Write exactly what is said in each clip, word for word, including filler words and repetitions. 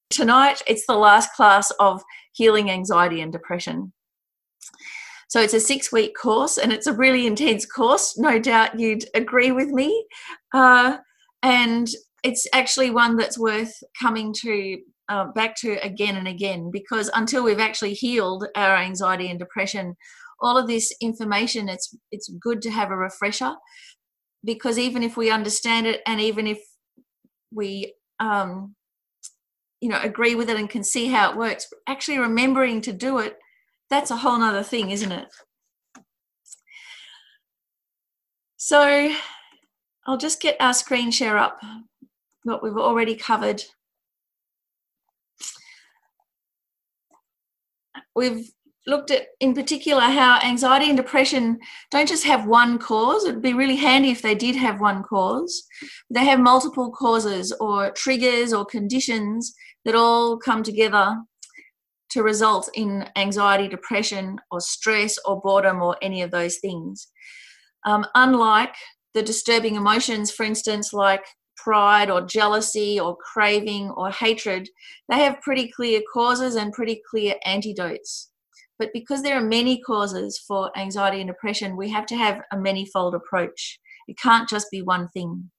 Tonight, it's the last class of Healing Anxiety and Depression. So it's a six-week course, and it's a really intense course. No doubt you'd agree with me. Uh, and it's actually one that's worth coming to uh, back to again and again, because until we've actually healed our anxiety and depression, all of this information, it's it's good to have a refresher, because even if we understand it, and even if we um, you know, agree with it and can see how it works, actually remembering to do it, that's a whole nother thing, isn't it? So I'll just get our screen share up, what we've already covered. We've looked at, in particular, how anxiety and depression don't just have one cause. It'd be really handy if they did have one cause. They have multiple causes or triggers or conditions that all come together to result in anxiety, depression, or stress, or boredom, or any of those things. Um, unlike the disturbing emotions, for instance, like pride or jealousy or craving or hatred, they have pretty clear causes and pretty clear antidotes. But because there are many causes for anxiety and depression, we have to have a many-fold approach. It can't just be one thing.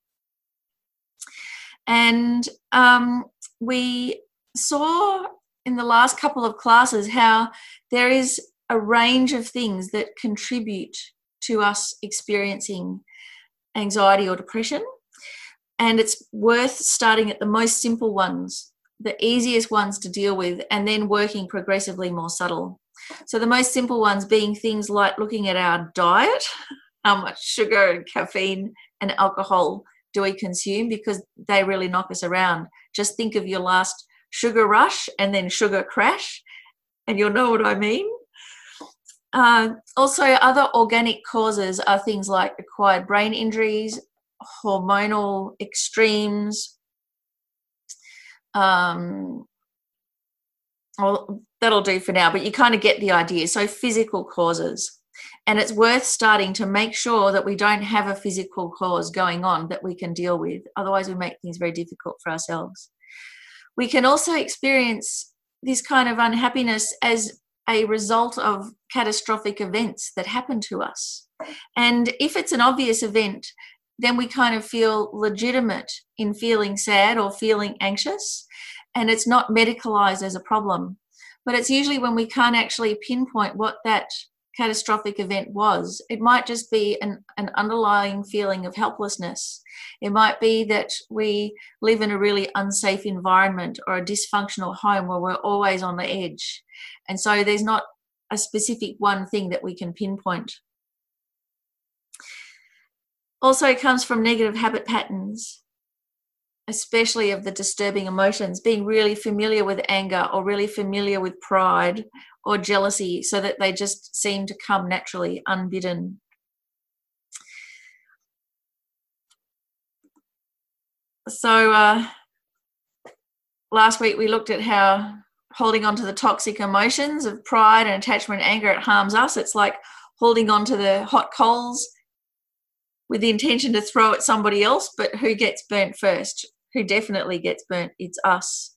And um, we saw in the last couple of classes how there is a range of things that contribute to us experiencing anxiety or depression. And it's worth starting at the most simple ones, the easiest ones to deal with, and then working progressively more subtle. So the most simple ones being things like looking at our diet, how much sugar and caffeine and alcohol do we consume, because they really knock us around. Just think of your last sugar rush and then sugar crash, and you'll know what I mean. Uh, also, other organic causes are things like acquired brain injuries, hormonal extremes. Um, well, that'll do for now, but you kind of get the idea. So physical causes. And it's worth starting to make sure that we don't have a physical cause going on that we can deal with. Otherwise, we make things very difficult for ourselves. We can also experience this kind of unhappiness as a result of catastrophic events that happen to us. And if it's an obvious event, then we kind of feel legitimate in feeling sad or feeling anxious, and it's not medicalized as a problem. But it's usually when we can't actually pinpoint what that catastrophic event was. It might just be an, an underlying feeling of helplessness. It might be that we live in a really unsafe environment or a dysfunctional home where we're always on the edge. And so there's not a specific one thing that we can pinpoint. Also, it comes from negative habit patterns, especially of the disturbing emotions, being really familiar with anger or really familiar with pride or jealousy, so that they just seem to come naturally, unbidden. So uh, last week we looked at how holding on to the toxic emotions of pride and attachment and anger, it harms us. It's like holding on to the hot coals with the intention to throw at somebody else, but who gets burnt first? Who definitely gets burnt? It's us.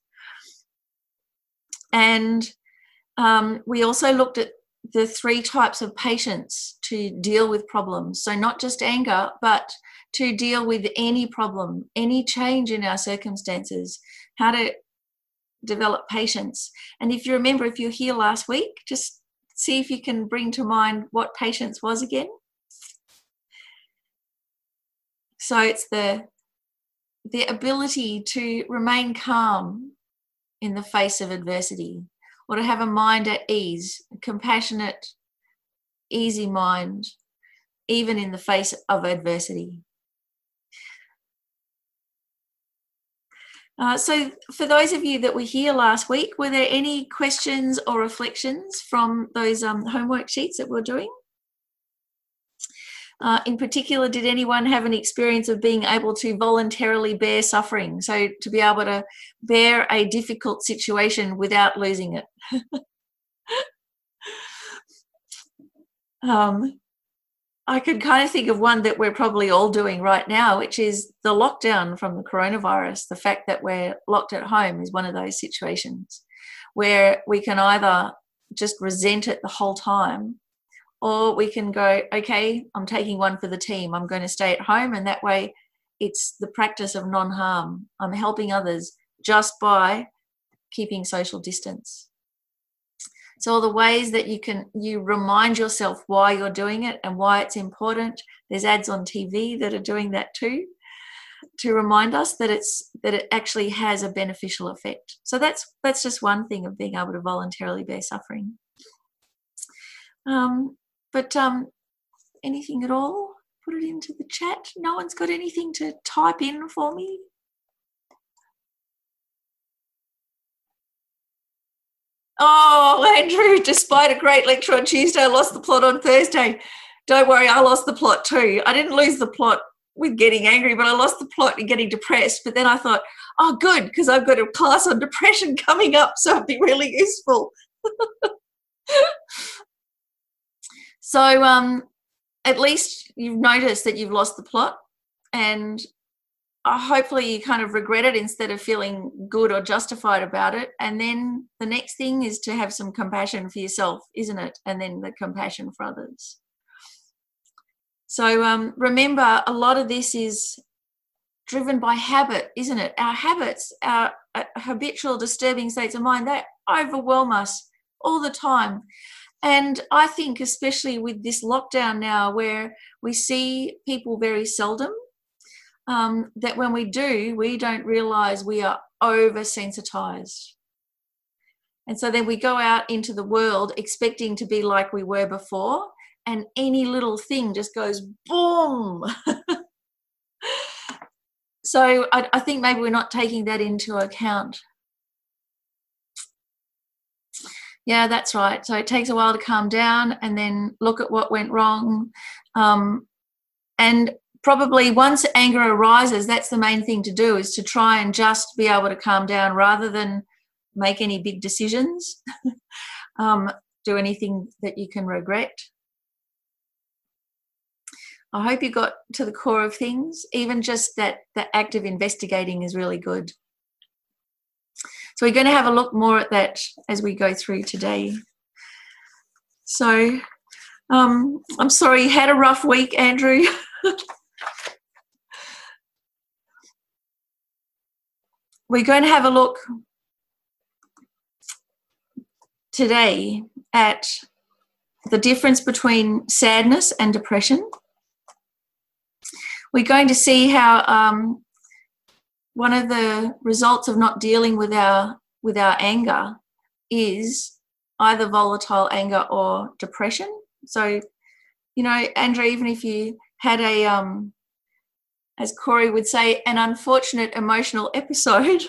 And um, we also looked at the three types of patience to deal with problems. So not just anger, but to deal with any problem, any change in our circumstances, how to develop patience. And if you remember, if you're here last week, just see if you can bring to mind what patience was again. So it's the the ability to remain calm in the face of adversity, or to have a mind at ease, a compassionate, easy mind, even in the face of adversity. Uh, so for those of you that were here last week, were there any questions or reflections from those um, homework sheets that we're doing? Uh, in particular, did anyone have an experience of being able to voluntarily bear suffering? So to be able to bear a difficult situation without losing it. um, I could kind of think of one that we're probably all doing right now, which is the lockdown from the coronavirus. The fact that we're locked at home is one of those situations where we can either just resent it the whole time, or we can go, okay, I'm taking one for the team. I'm going to stay at home, and that way it's the practice of non-harm. I'm helping others just by keeping social distance. So all the ways that you can, you remind yourself why you're doing it and why it's important. There's ads on T V that are doing that too, to remind us that it's, that it actually has a beneficial effect. So that's, that's just one thing of being able to voluntarily bear suffering. Um, but um, anything at all? Put it into the chat. No one's got anything to type in for me? Oh, Andrew, despite a great lecture on Tuesday, I lost the plot on Thursday. Don't worry, I lost the plot too. I didn't lose the plot with getting angry, but I lost the plot in getting depressed. But then I thought, oh, good, because I've got a class on depression coming up, so it'd be really useful. So um, at least you've noticed that you've lost the plot, and uh, hopefully you kind of regret it instead of feeling good or justified about it. And then the next thing is to have some compassion for yourself, isn't it? And then the compassion for others. So um, remember, a lot of this is driven by habit, isn't it? Our habits, our uh, habitual disturbing states of mind, they overwhelm us all the time. And I think especially with this lockdown now, where we see people very seldom, um, that when we do, we don't realise we are oversensitised. And so then we go out into the world expecting to be like we were before, and any little thing just goes boom. So I, I think maybe we're not taking that into account. Yeah, that's right. So it takes a while to calm down and then look at what went wrong. Um, and probably once anger arises, that's the main thing to do, is to try and just be able to calm down rather than make any big decisions, um, do anything that you can regret. I hope you got to the core of things. Even just that, that act of investigating is really good. So we're going to have a look more at that as we go through today. So um, I'm sorry you had a rough week, Andrew. We're going to have a look today at the difference between sadness and depression. We're going to see how um, one of the results of not dealing with our with our anger is either volatile anger or depression. So, you know, Andrew, even if you had a, um, as Corey would say, an unfortunate emotional episode,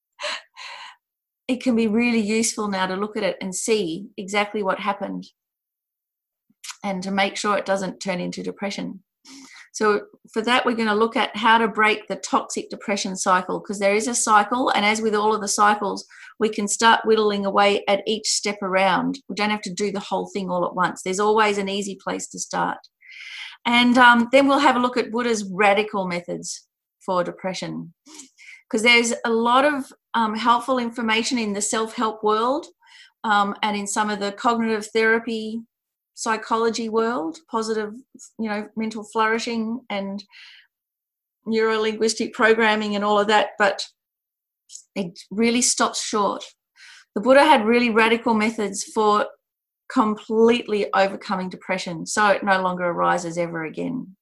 it can be really useful now to look at it and see exactly what happened and to make sure it doesn't turn into depression. So for that, we're going to look at how to break the toxic depression cycle, because there is a cycle, and as with all of the cycles, we can start whittling away at each step around. We don't have to do the whole thing all at once. There's always an easy place to start. And um, then we'll have a look at Buddha's radical methods for depression, because there's a lot of um, helpful information in the self-help world um, and in some of the cognitive therapy psychology world, positive, you know, mental flourishing and neuro-linguistic programming and all of that, but it really stops short. The Buddha had really radical methods for completely overcoming depression, so it no longer arises ever again.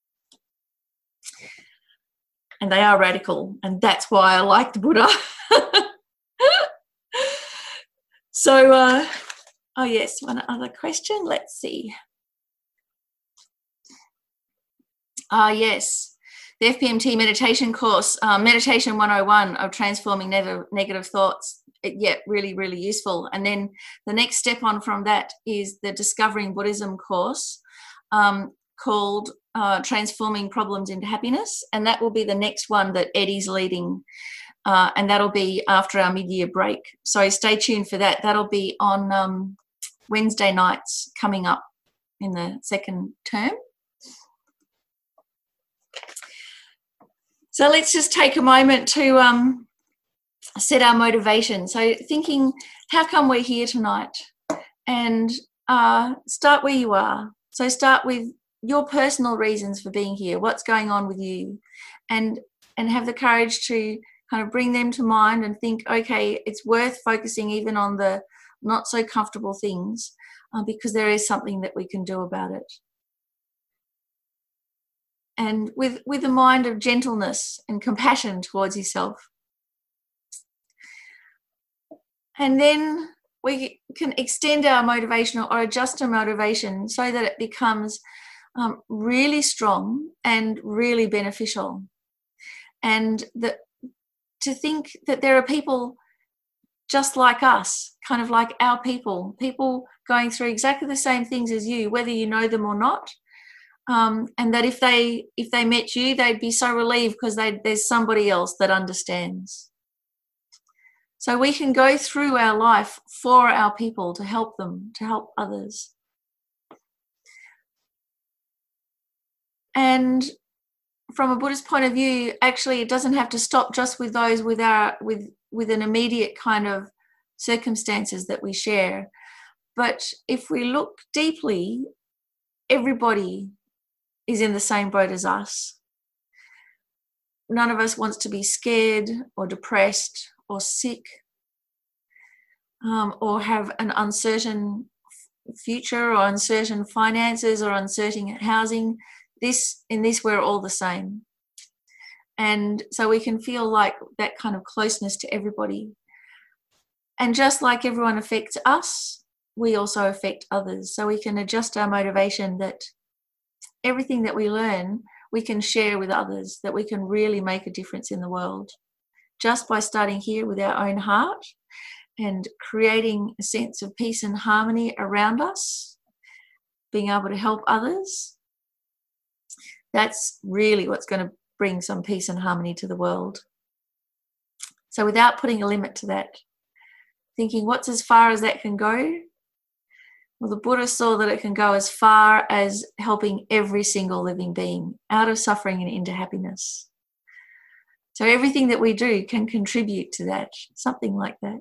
And they are radical, and that's why I like the Buddha. So, uh, oh yes, one other question. Let's see. Ah, uh, yes, the F P M T meditation course, uh, Meditation one oh one of Transforming Negative, negative Thoughts. It, yeah, really, really useful. And then the next step on from that is the Discovering Buddhism course um, called uh, Transforming Problems into Happiness. And that will be the next one that Eddie's leading. Uh, and that'll be after our mid-year break. So stay tuned for that. That'll be on um, Wednesday nights coming up in the second term. So let's just take a moment to um, set our motivation. So thinking, how come we're here tonight? And uh, start where you are. So start with your personal reasons for being here. What's going on with you? And and have the courage to kind of bring them to mind and think, okay, it's worth focusing even on the not so comfortable things uh, because there is something that we can do about it. And with, with a mind of gentleness and compassion towards yourself. And then we can extend our motivation or adjust our motivation so that it becomes um, really strong and really beneficial. And that to think that there are people just like us, kind of like our people, people going through exactly the same things as you, whether you know them or not. Um, and that if they if they met you, they'd be so relieved because there's somebody else that understands. So we can go through our life for our people, to help them, to help others. And from a Buddhist point of view, actually, it doesn't have to stop just with those with our with with an immediate kind of circumstances that we share. But if we look deeply, everybody is in the same boat as us. None of us wants to be scared or depressed or sick um, or have an uncertain future or uncertain finances or uncertain housing. This in this we're all the same. And so we can feel like that kind of closeness to everybody. And just like everyone affects us, we also affect others. So we can adjust our motivation that everything that we learn, we can share with others, that we can really make a difference in the world. Just by starting here with our own heart and creating a sense of peace and harmony around us, being able to help others, that's really what's going to bring some peace and harmony to the world. So without putting a limit to that, thinking what's as far as that can go? Well, the Buddha saw that it can go as far as helping every single living being out of suffering and into happiness. So everything that we do can contribute to that, something like that.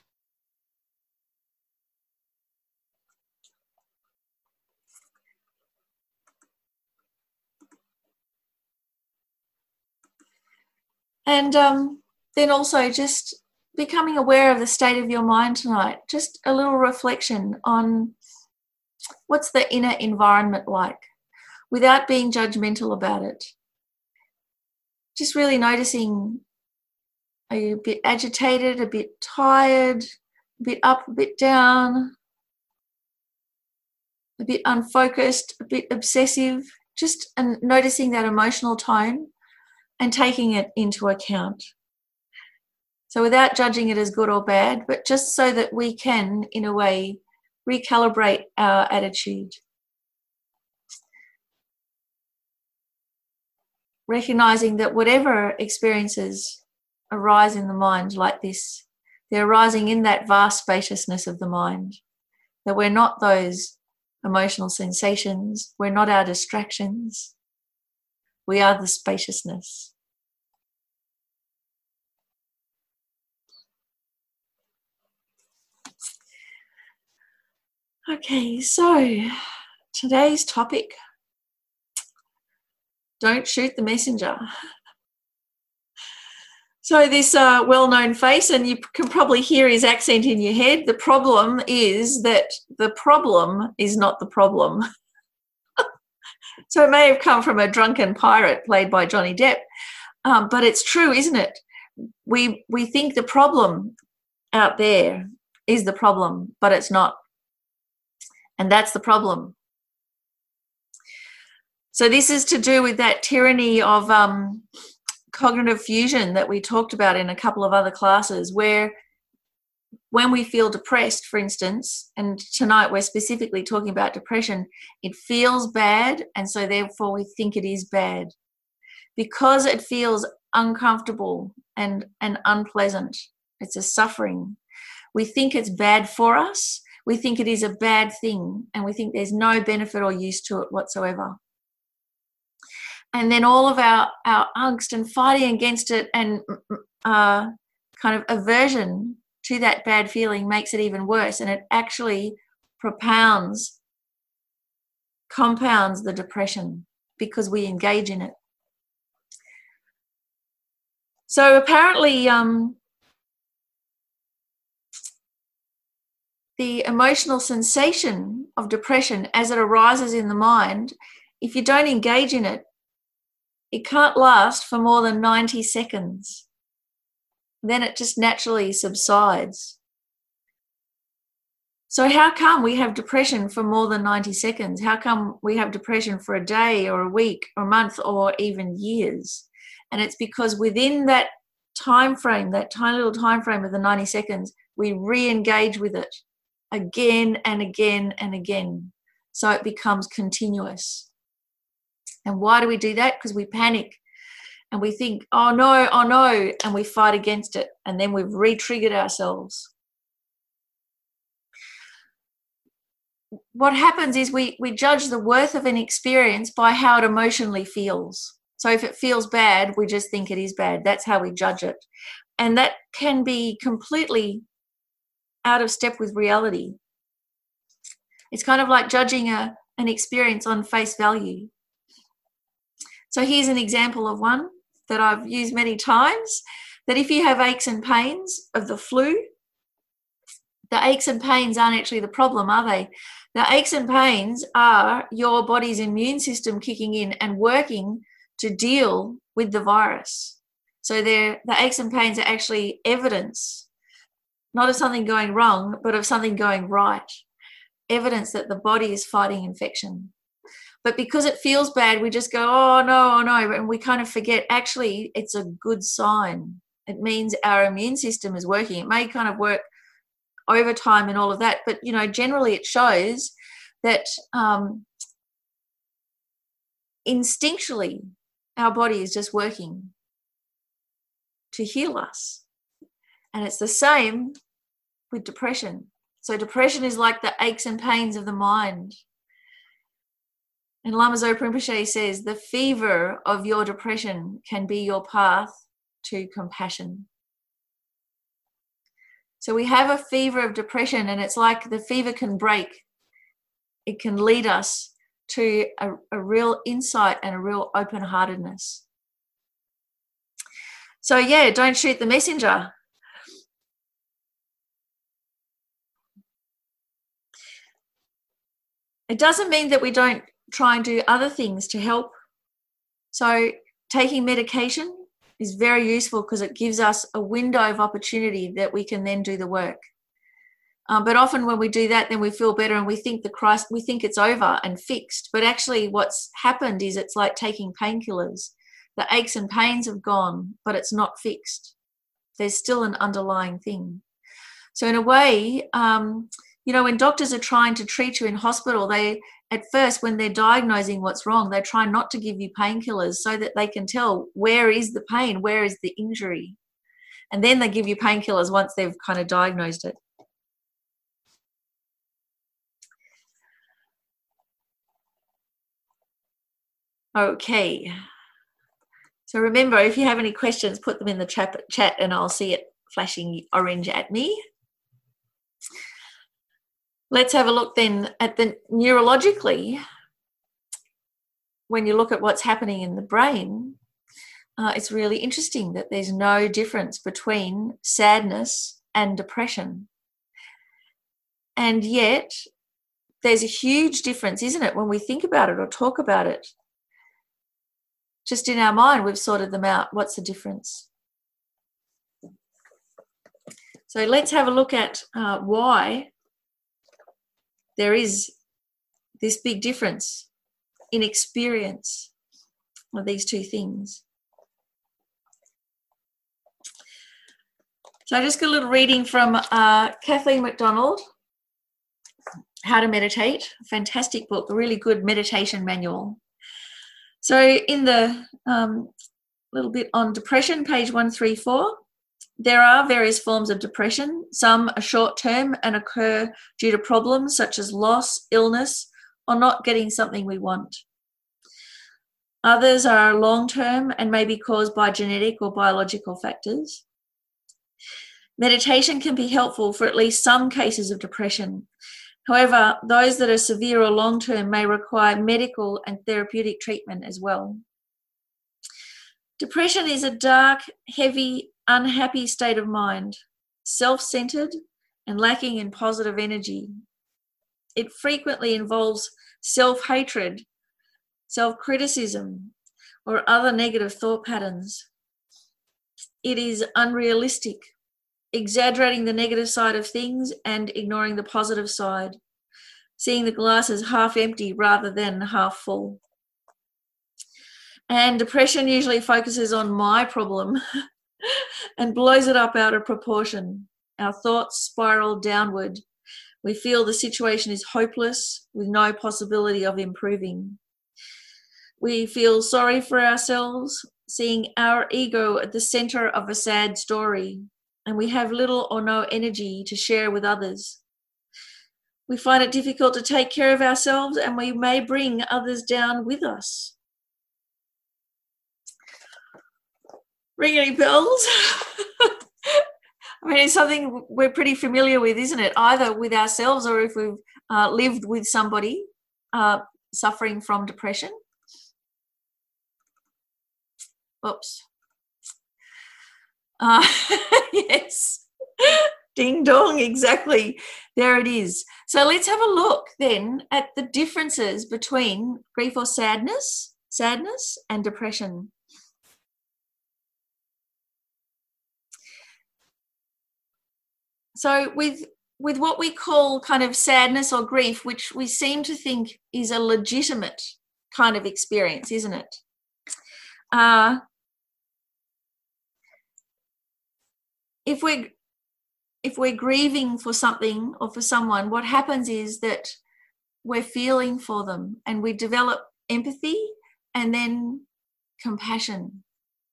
And um, then also just becoming aware of the state of your mind tonight. Just a little reflection on what's the inner environment like without being judgmental about it. Just really noticing, are you a bit agitated, a bit tired, a bit up, a bit down, a bit unfocused, a bit obsessive? Just and noticing that emotional tone and taking it into account. So without judging it as good or bad, but just so that we can, in a way, recalibrate our attitude. Recognizing that whatever experiences arise in the mind like this, they're arising in that vast spaciousness of the mind. That we're not those emotional sensations, we're not our distractions, we are the spaciousness. Okay, so today's topic, don't shoot the messenger. So this uh, well-known face, and you can probably hear his accent in your head. The problem is that the problem is not the problem. So it may have come from a drunken pirate played by Johnny Depp, um, but it's true, isn't it? We we think the problem out there is the problem, but it's not. And that's the problem. So this is to do with that tyranny of um, cognitive fusion that we talked about in a couple of other classes, where when we feel depressed, for instance, and tonight we're specifically talking about depression, it feels bad, and so therefore we think it is bad. Because it feels uncomfortable and, and unpleasant, it's a suffering, we think it's bad for us, we think it is a bad thing, and we think there's no benefit or use to it whatsoever. And then all of our, our angst and fighting against it and uh, kind of aversion to that bad feeling makes it even worse. And it actually propounds, compounds the depression because we engage in it. So apparently um, the emotional sensation of depression as it arises in the mind, if you don't engage in it, it can't last for more than ninety seconds. Then it just naturally subsides. So how come we have depression for more than ninety seconds? How come we have depression for a day or a week or a month or even years? And it's because within that time frame, that tiny little time frame of the ninety seconds, we re-engage with it again and again and again. So it becomes continuous. And why do we do that? Because we panic and we think, oh no, oh no, and we fight against it. And then we've re-triggered ourselves. What happens is we, we judge the worth of an experience by how it emotionally feels. So if it feels bad, we just think it is bad. That's how we judge it. And that can be completely out of step with reality. It's kind of like judging a, an experience on face value. So here's an example of one that I've used many times, that if you have aches and pains of the flu, the aches and pains aren't actually the problem, are they? The aches and pains are your body's immune system kicking in and working to deal with the virus. So the aches and pains are actually evidence, not of something going wrong, but of something going right. Evidence that the body is fighting infection. But because it feels bad, we just go, oh no, oh no, and we kind of forget, actually, it's a good sign. It means our immune system is working. It may kind of work over time and all of that, but, you know, generally it shows that um, instinctually our body is just working to heal us. And it's the same with depression. So depression is like the aches and pains of the mind. And Lama Zopa Rinpoche says, the fever of your depression can be your path to compassion. So we have a fever of depression, and it's like the fever can break. It can lead us to a, a real insight and a real open-heartedness. So yeah, don't shoot the messenger. It doesn't mean that we don't try and do other things to help. So taking medication is very useful because it gives us a window of opportunity that we can then do the work. Um, but often when we do that, then we feel better and we think the crisis, we think it's over and fixed. But actually what's happened is it's like taking painkillers. The aches and pains have gone, but it's not fixed. There's still an underlying thing. So in a way, um, you know, when doctors are trying to treat you in hospital, they, at first, when they're diagnosing what's wrong, they try not to give you painkillers so that they can tell where is the pain, where is the injury. And then they give you painkillers once they've kind of diagnosed it. Okay. So remember, if you have any questions, put them in the chat, chat and I'll see it flashing orange at me. Let's have a look then at the neurologically. When you look at what's happening in the brain, uh, it's really interesting that there's no difference between sadness and depression. And yet there's a huge difference, isn't it, when we think about it or talk about it? Just in our mind, we've sorted them out. What's the difference? So let's have a look at uh, why there is this big difference in experience of these two things. So I just got a little reading from uh, Kathleen McDonald, How to Meditate, a fantastic book, a really good meditation manual. So in the um, little bit on depression, page one thirty-four, there are various forms of depression. Some are short-term and occur due to problems such as loss, illness, or not getting something we want. Others are long-term and may be caused by genetic or biological factors. Meditation can be helpful for at least some cases of depression. However, those that are severe or long-term may require medical and therapeutic treatment as well. Depression is a dark, heavy, unhappy state of mind, self-centered and lacking in positive energy. It frequently involves self-hatred, self-criticism, or other negative thought patterns. It is unrealistic, exaggerating the negative side of things and ignoring the positive side, seeing the glass as half empty rather than half full. And depression usually focuses on my problem and blows it up out of proportion. Our thoughts spiral downward. We feel the situation is hopeless with no possibility of improving. We feel sorry for ourselves, seeing our ego at the center of a sad story, and we have little or no energy to share with others. We find it difficult to take care of ourselves, and we may bring others down with us. Ring any bells? I mean, it's something we're pretty familiar with, isn't it? Either with ourselves or if we've uh, lived with somebody uh, suffering from depression. Oops. Uh, yes. Ding dong, exactly. There it is. So let's have a look then at the differences between grief or sadness, sadness and depression. So with with what we call kind of sadness or grief, which we seem to think is a legitimate kind of experience, isn't it? Uh, if we're if we're grieving for something or for someone, what happens is that we're feeling for them and we develop empathy and then compassion.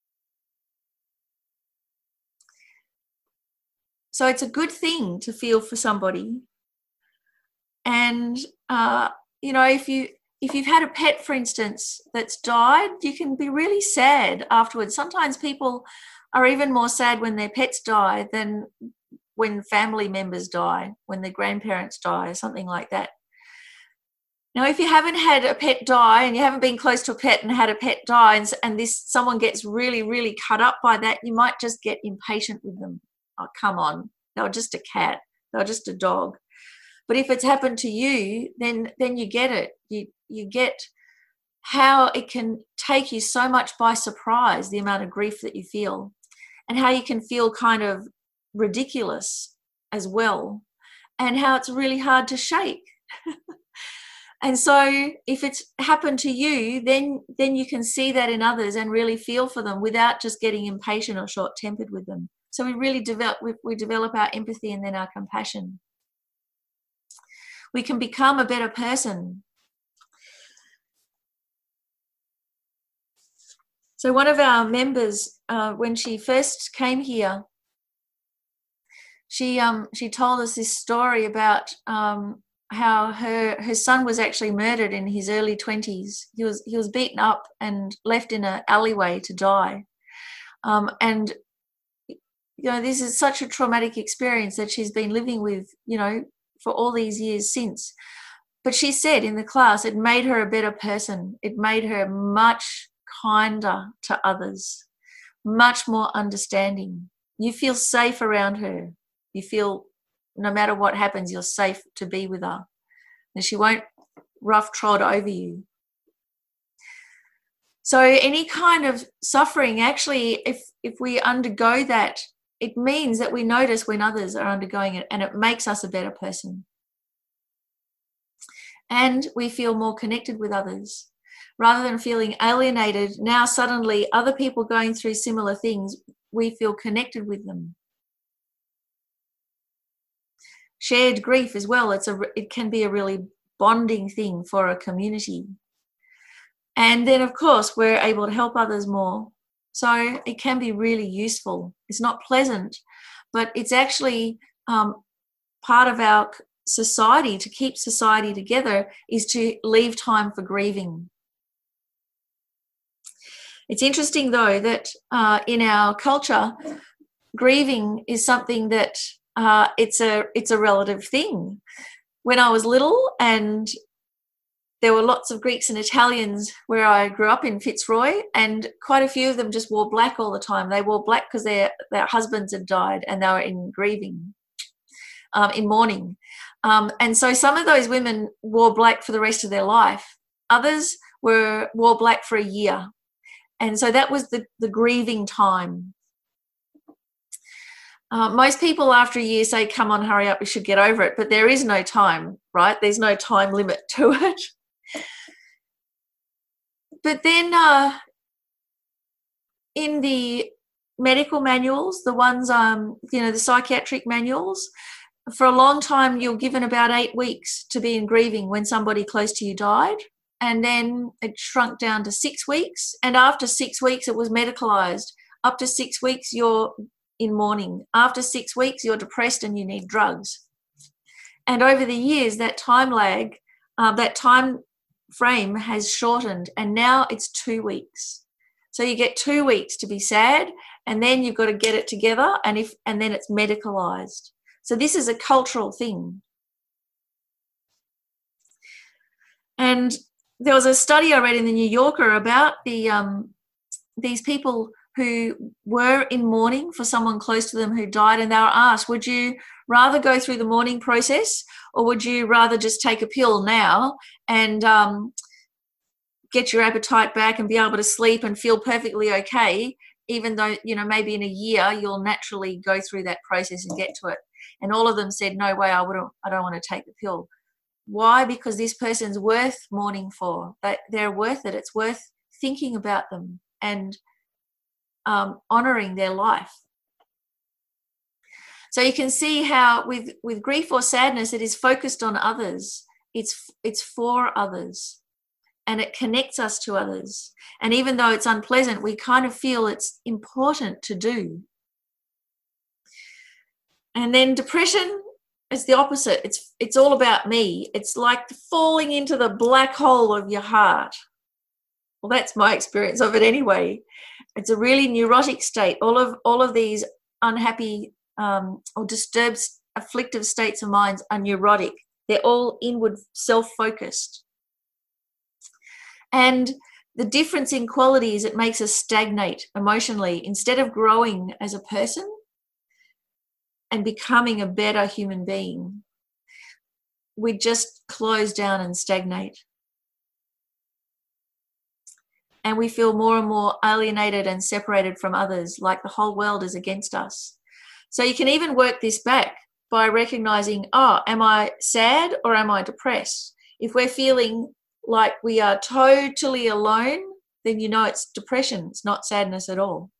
So it's a good thing to feel for somebody. And, uh, you know, if, you, if you've had a pet, for instance, that's died, you can be really sad afterwards. Sometimes people are even more sad when their pets die than when family members die, when their grandparents die, or something like that. Now, if you haven't had a pet die and you haven't been close to a pet and had a pet die and, and this someone gets really, really cut up by that, you might just get impatient with them. Oh, come on, they were just a cat, they were just a dog. But if it's happened to you, then then you get it. You you get how it can take you so much by surprise, the amount of grief that you feel, and how you can feel kind of ridiculous as well, and how it's really hard to shake. And so if it's happened to you, then then you can see that in others and really feel for them without just getting impatient or short-tempered with them. So we really develop we, we develop our empathy and then our compassion. We can become a better person. So one of our members, uh, when she first came here, she um she told us this story about um how her her son was actually murdered in his early twenties. He was he was beaten up and left in an alleyway to die. Um, and you know, this is such a traumatic experience that she's been living with, you know, for all these years since. But she said in the class it made her a better person. It made her much kinder to others, much more understanding. You feel safe around her. You feel no matter what happens, you're safe to be with her. And she won't rough trot over you. So any kind of suffering, actually, if, if we undergo that, it means that we notice when others are undergoing it, and it makes us a better person. And we feel more connected with others. Rather than feeling alienated, now suddenly other people going through similar things, we feel connected with them. Shared grief as well, it's a, it can be a really bonding thing for a community. And then, of course, we're able to help others more. So it can be really useful. It's not pleasant, but it's actually um, part of our society. To keep society together is to leave time for grieving. It's interesting, though, that uh, in our culture, grieving is something that uh, it's a it's a relative thing. When I was little, and there were lots of Greeks and Italians where I grew up in Fitzroy, and quite a few of them just wore black all the time. They wore black because their their husbands had died, and they were in grieving, um, in mourning. Um, and so some of those women wore black for the rest of their life. Others were wore black for a year. And so that was the, the grieving time. Uh, most people after a year say, come on, hurry up, we should get over it. But there is no time, right? There's no time limit to it. But then uh, in the medical manuals, the ones, um, you know, the psychiatric manuals, for a long time, you're given about eight weeks to be in grieving when somebody close to you died. And then it shrunk down to six weeks. And after six weeks, it was medicalized. Up to six weeks, you're in mourning. After six weeks, you're depressed and you need drugs. And over the years, that time lag, uh, that time frame has shortened, and now it's two weeks. So you get two weeks to be sad, and then you've got to get it together, and if and then it's medicalized. So this is a cultural thing. And there was a study I read in the New Yorker about the um, these people who were in mourning for someone close to them who died, and they were asked, would you rather go through the mourning process, or would you rather just take a pill now and um, get your appetite back and be able to sleep and feel perfectly okay, even though, you know, maybe in a year you'll naturally go through that process and get to it? And all of them said, no way, I wouldn't, I don't want to take the pill. Why? Because this person's worth mourning for. They, they're worth it. It's worth thinking about them and um, honouring their life. So you can see how with, with grief or sadness, it is focused on others. It's, it's for others, and it connects us to others. And even though it's unpleasant, we kind of feel it's important to do. And then depression is the opposite. It's, it's all about me. It's like falling into the black hole of your heart. Well, that's my experience of it anyway. It's a really neurotic state. All of, all of these unhappy um, or disturbed, afflictive states of mind are neurotic. They're all inward, self-focused. And the difference in quality is it makes us stagnate emotionally. Instead of growing as a person and becoming a better human being, we just close down and stagnate. And we feel more and more alienated and separated from others, like the whole world is against us. So you can even work this back by recognizing, oh, am I sad or am I depressed? If we're feeling like we are totally alone, then you know it's depression. It's not sadness at all.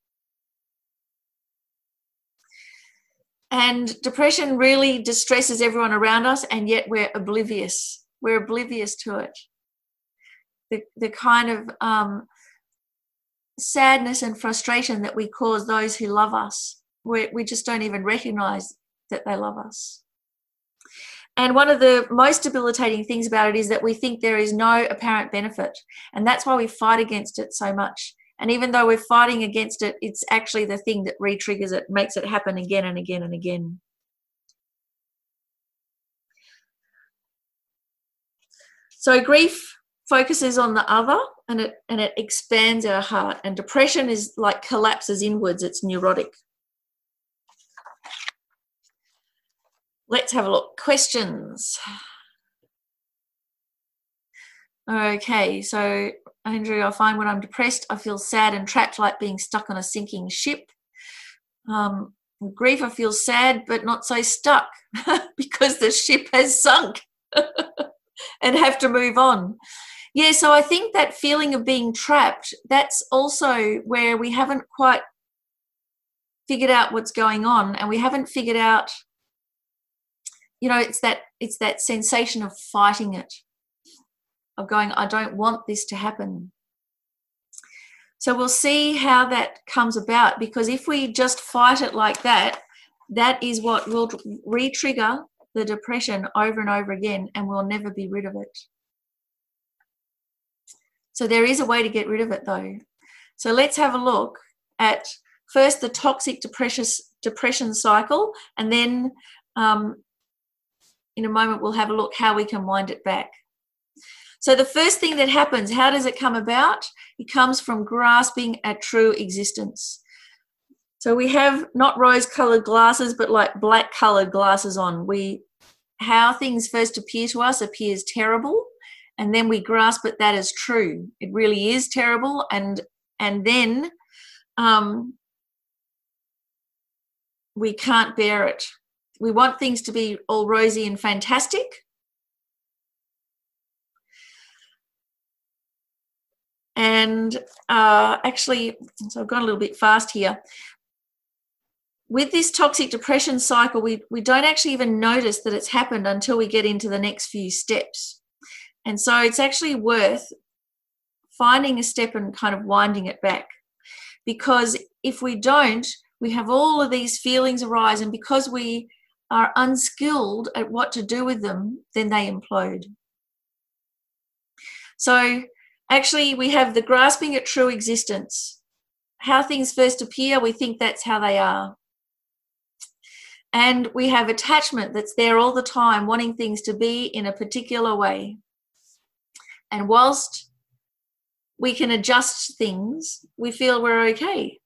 And depression really distresses everyone around us, and yet we're oblivious. We're oblivious to it. The, the kind of um, sadness and frustration that we cause those who love us, we, we just don't even recognize that they love us. And one of the most debilitating things about it is that we think there is no apparent benefit. And that's why we fight against it so much. And even though we're fighting against it, it's actually the thing that re-triggers it, makes it happen again and again and again. So grief focuses on the other, and it, and it expands our heart. And depression is like collapses inwards. It's neurotic. Let's have a look. Questions. Okay, so Andrew, I find when I'm depressed, I feel sad and trapped, like being stuck on a sinking ship. Um, grief, I feel sad, but not so stuck because the ship has sunk and have to move on. Yeah, so I think that feeling of being trapped, that's also where we haven't quite figured out what's going on, and we haven't figured out, you know, it's that it's that sensation of fighting it, of going, I don't want this to happen. So we'll see how that comes about, because if we just fight it like that, that is what will re-trigger the depression over and over again, and we'll never be rid of it. So there is a way to get rid of it, though. So let's have a look at first the toxic depression, depression cycle, and then um, in a moment we'll have a look how we can wind it back. So the first thing that happens, how does it come about? It comes from grasping at true existence. So we have not rose-colored glasses, but like black-colored glasses on. We, how things first appear to us appears terrible, and then we grasp at that as true. It really is terrible, and and then um, we can't bear it. We want things to be all rosy and fantastic. And uh, actually, so I've gone a little bit fast here. With this toxic depression cycle, we, we don't actually even notice that it's happened until we get into the next few steps. And so it's actually worth finding a step and kind of winding it back. Because if we don't, we have all of these feelings arise, and because we are unskilled at what to do with them, then they implode. So actually, we have the grasping at true existence. How things first appear, we think that's how they are. And we have attachment that's there all the time, wanting things to be in a particular way. And whilst we can adjust things, we feel we're okay.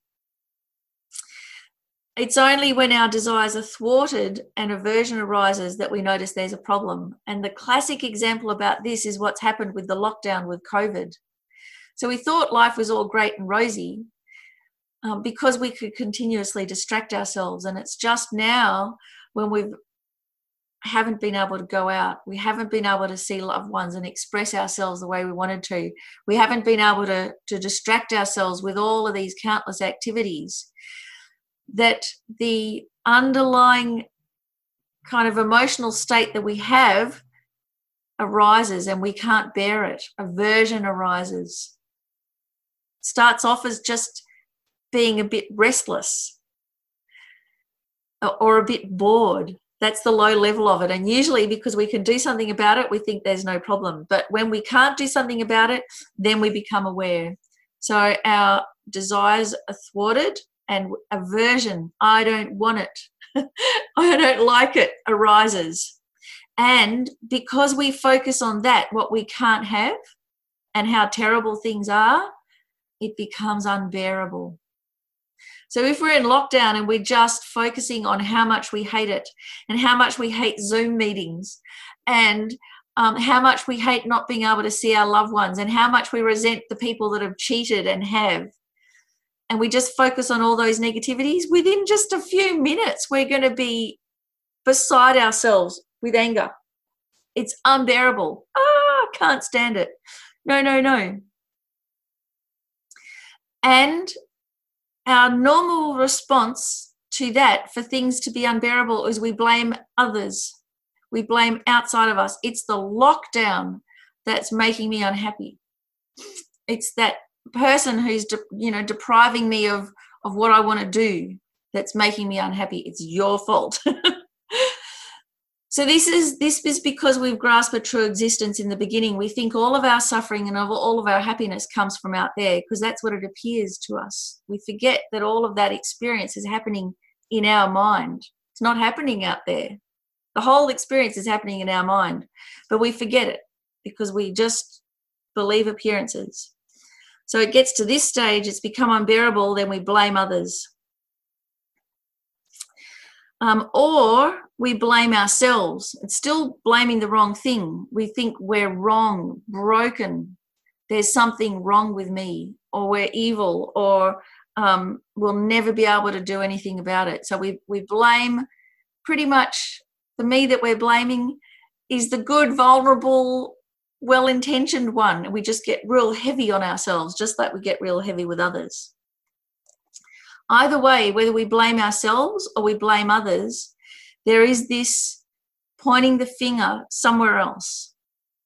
It's only when our desires are thwarted and aversion arises that we notice there's a problem. And the classic example about this is what's happened with the lockdown with COVID. So we thought life was all great and rosy um, because we could continuously distract ourselves. And it's just now when we haven't been able to go out, we haven't been able to see loved ones and express ourselves the way we wanted to. We haven't been able to, to distract ourselves with all of these countless activities, that the underlying kind of emotional state that we have arises and we can't bear it. Aversion arises. It starts off as just being a bit restless or a bit bored. That's the low level of it. And usually because we can do something about it, we think there's no problem. But when we can't do something about it, then we become aware. So our desires are thwarted, and aversion, I don't want it, I don't like it, arises. And because we focus on that, what we can't have and how terrible things are, it becomes unbearable. So if we're in lockdown and we're just focusing on how much we hate it and how much we hate Zoom meetings and um, how much we hate not being able to see our loved ones and how much we resent the people that have cheated and have, and we just focus on all those negativities, within just a few minutes, we're going to be beside ourselves with anger. It's unbearable. Ah, can't stand it. No, no, no. And our normal response to that, for things to be unbearable, is we blame others. We blame outside of us. It's the lockdown that's making me unhappy. It's that person who's de- you know depriving me of of what I want to do that's making me unhappy. It's your fault. So this is this is because we've grasped a true existence in the beginning. We think all of our suffering and all of our happiness comes from out there because that's what it appears to us. We forget that all of that experience is happening in our mind. It's not happening out there. The whole experience is happening in our mind, but we forget it because we just believe appearances. So it gets to this stage, it's become unbearable, then we blame others. Um, or we blame ourselves. It's still blaming the wrong thing. We think we're wrong, broken, there's something wrong with me, or we're evil, or um, we'll never be able to do anything about it. So we, we blame pretty much, the me that we're blaming is the good, vulnerable, well-intentioned one. We just get real heavy on ourselves, just like we get real heavy with others. Either way, whether we blame ourselves or we blame others, there is this pointing the finger somewhere else.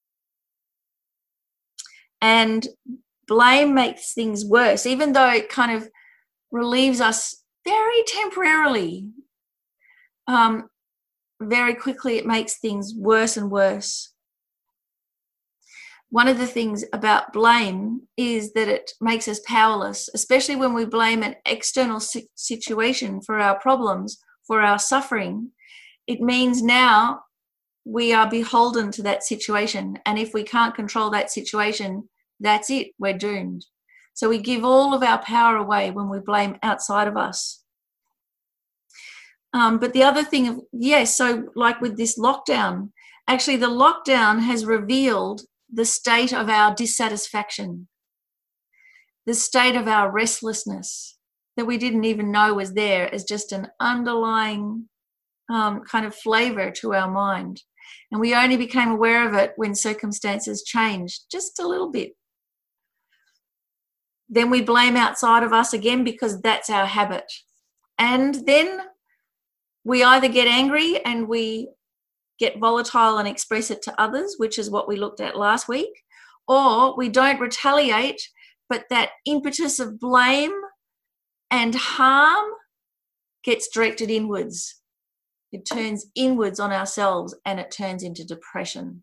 And blame makes things worse, even though it kind of relieves us very temporarily. Um, very quickly, it makes things worse and worse. one of the things about blame is that it makes us powerless, especially when we blame an external situation for our problems, for our suffering. It means now we are beholden to that situation. And if we can't control that situation, that's it, we're doomed. So we give all of our power away when we blame outside of us. Um, but the other thing, yes, so like with this lockdown, actually the lockdown has revealed the state of our dissatisfaction, the state of our restlessness that we didn't even know was there as just an underlying um, kind of flavour to our mind. And we only became aware of it when circumstances changed just a little bit. Then we blame outside of us again because that's our habit. And then we either get angry and we get volatile and express it to others, which is what we looked at last week, or we don't retaliate, but that impetus of blame and harm gets directed inwards. It turns inwards on ourselves and it turns into depression.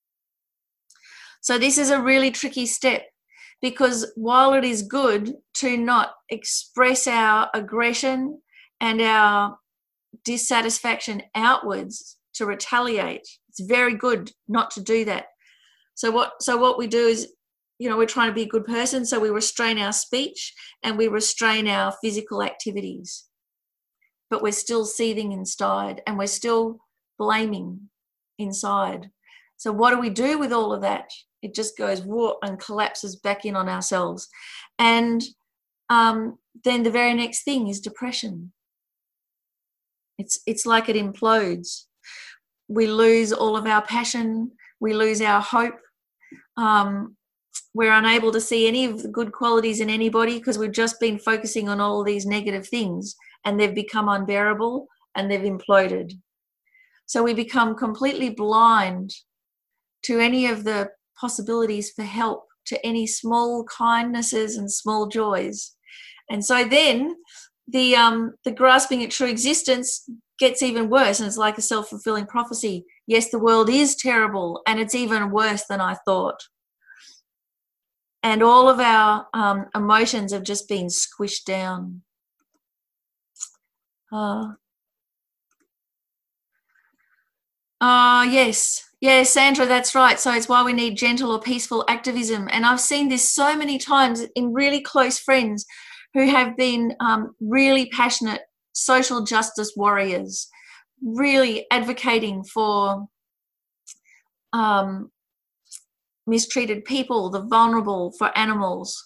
So this is a really tricky step, because while it is good to not express our aggression and our dissatisfaction outwards to retaliate, it's very good not to do that. So what so what we do is, you know, we're trying to be a good person, so we restrain our speech and we restrain our physical activities, but we're still seething inside and we're still blaming inside. So what do we do with all of that? It just goes whoa and collapses back in on ourselves. And um, then the very next thing is depression. It's it's like it implodes. We lose all of our passion. We lose our hope. Um, we're unable to see any of the good qualities in anybody because we've just been focusing on all these negative things, and they've become unbearable and they've imploded. So we become completely blind to any of the possibilities for help, to any small kindnesses and small joys. And so then the um, the grasping at true existence gets even worse, and it's like a self-fulfilling prophecy. Yes, the world is terrible and it's even worse than I thought. And all of our um, emotions have just been squished down. Uh, uh, yes, yes, Sandra, that's right. So it's why we need gentle or peaceful activism. And I've seen this so many times in really close friends who have been um, really passionate social justice warriors, really advocating for um, mistreated people, the vulnerable, for animals.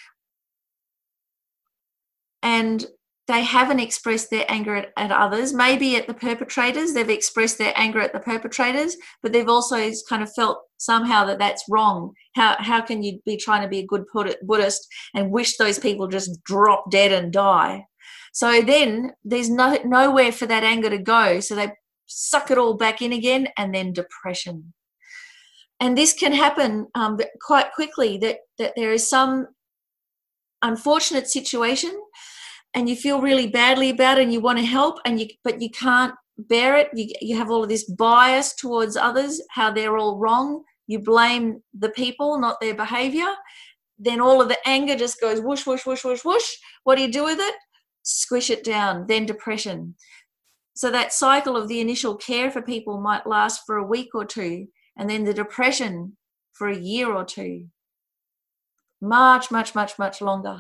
And they haven't expressed their anger at, at others, maybe at the perpetrators. They've expressed their anger at the perpetrators, but they've also kind of felt somehow that that's wrong. How how can you be trying to be a good Buddhist and wish those people just drop dead and die? So then there's no, nowhere for that anger to go. So they suck it all back in again, and then depression. And this can happen um, quite quickly, that, that there is some unfortunate situation and you feel really badly about it and you want to help, and you but you can't bear it. You, you have all of this bias towards others, how they're all wrong. You blame the people, not their behaviour. Then all of the anger just goes whoosh, whoosh, whoosh, whoosh, whoosh. What do you do with it? Squish it down, then depression. So that cycle of the initial care for people might last for a week or two, and then the depression for a year or two. Much, much, much, much longer.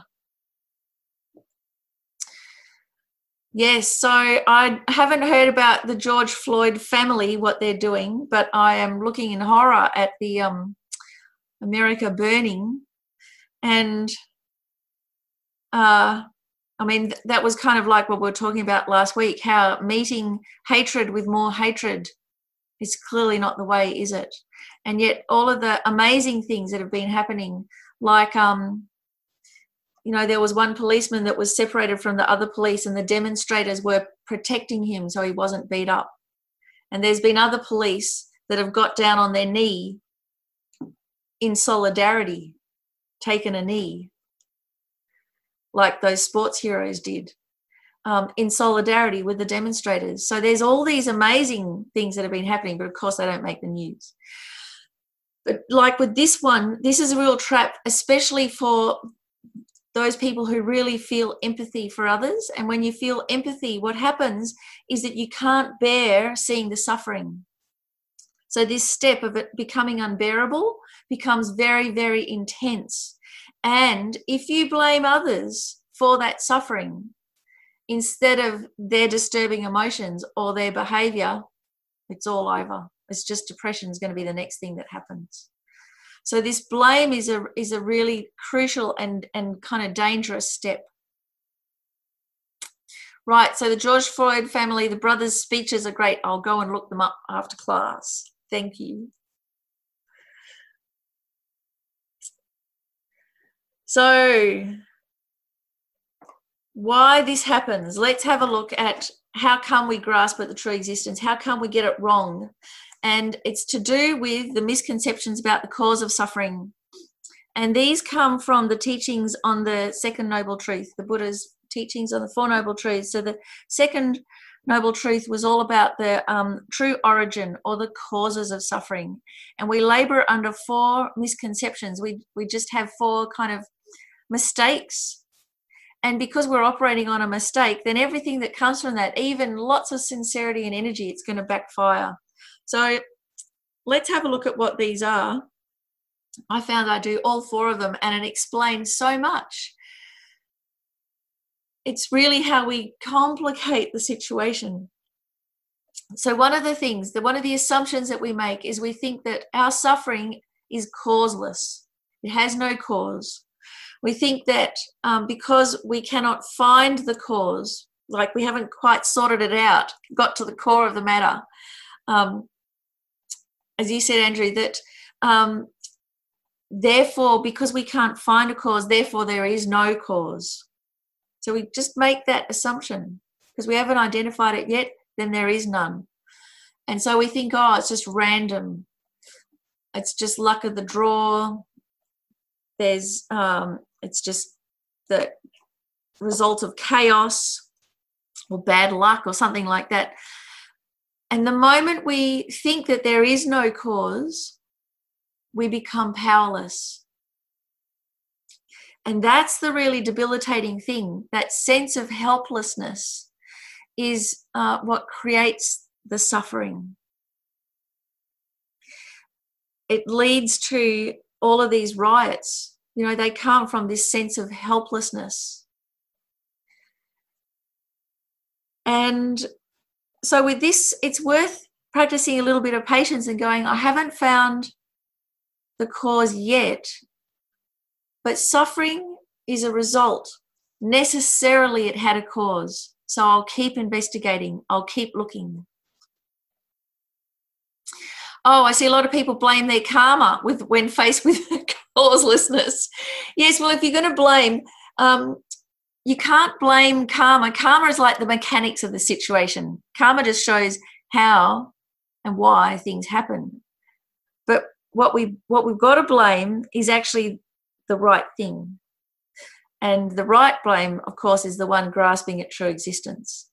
Yes, so I haven't heard about the George Floyd family, what they're doing, but I am looking in horror at the um, America burning. And uh, I mean, th- that was kind of like what we were talking about last week, how meeting hatred with more hatred is clearly not the way, is it? And yet all of the amazing things that have been happening, like, um, you know, there was one policeman that was separated from the other police and the demonstrators were protecting him so he wasn't beat up. And there's been other police that have got down on their knee in solidarity, taken a knee, like those sports heroes did, um, in solidarity with the demonstrators. So there's all these amazing things that have been happening, but of course they don't make the news. But like with this one, this is a real trap, especially for those people who really feel empathy for others. And when you feel empathy, what happens is that you can't bear seeing the suffering. So this step of it becoming unbearable becomes very, very intense. And if you blame others for that suffering, instead of their disturbing emotions or their behavior, it's all over. It's just depression is going to be the next thing that happens. So this blame is a is a really crucial and, and kind of dangerous step. Right, so the George Floyd family, the brothers' speeches are great. I'll go and look them up after class. Thank you. So why this happens, let's have a look at how come we grasp at the true existence, how come we get it wrong. And it's to do with the misconceptions about the cause of suffering. And these come from the teachings on the second noble truth, the Buddha's teachings on the four noble truths. So the second noble truth was all about the um, true origin or the causes of suffering. And we labor under four misconceptions. We, we just have four kind of mistakes. And because we're operating on a mistake, then everything that comes from that, even lots of sincerity and energy, it's going to backfire. So let's have a look at what these are. I found I do all four of them, and it explains so much. It's really how we complicate the situation. So one of the things, that one of the assumptions that we make is we think that our suffering is causeless. It has no cause. We think that um, because we cannot find the cause, like we haven't quite sorted it out, got to the core of the matter, um, as you said, Andrew, that um, therefore, because we can't find a cause, therefore there is no cause. So we just make that assumption. Because we haven't identified it yet, then there is none. And so we think, oh, it's just random. It's just luck of the draw. There's, um, it's just the result of chaos or bad luck or something like that. And the moment we think that there is no cause, we become powerless. And that's the really debilitating thing. That sense of helplessness is uh, what creates the suffering. It leads to all of these riots. You know, they come from this sense of helplessness. And so with this, it's worth practicing a little bit of patience and going, I haven't found the cause yet, but suffering is a result. Necessarily it had a cause. So I'll keep investigating. I'll keep looking. Oh, I see a lot of people blame their karma with when faced with causelessness. Yes, well, if you're going to blame, um, you can't blame karma. Karma is like the mechanics of the situation. Karma just shows how and why things happen. But what we what we've got to blame is actually the right thing. And the right blame, of course, is the one grasping at true existence.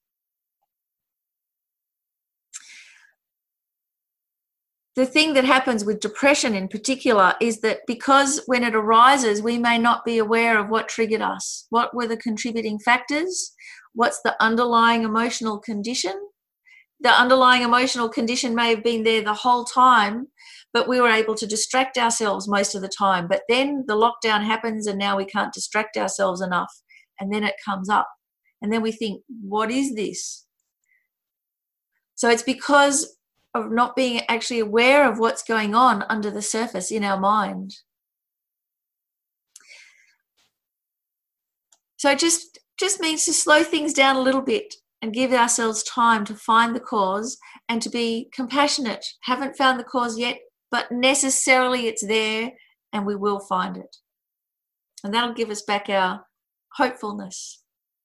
The thing that happens with depression in particular is that because when it arises, we may not be aware of what triggered us. What were the contributing factors? What's the underlying emotional condition? The underlying emotional condition may have been there the whole time, but we were able to distract ourselves most of the time. But then the lockdown happens and now we can't distract ourselves enough. And then it comes up. And then we think, what is this? So it's because of not being actually aware of what's going on under the surface in our mind. So it just, just means to slow things down a little bit and give ourselves time to find the cause and to be compassionate. Haven't found the cause yet, but necessarily it's there and we will find it. And that'll give us back our hopefulness.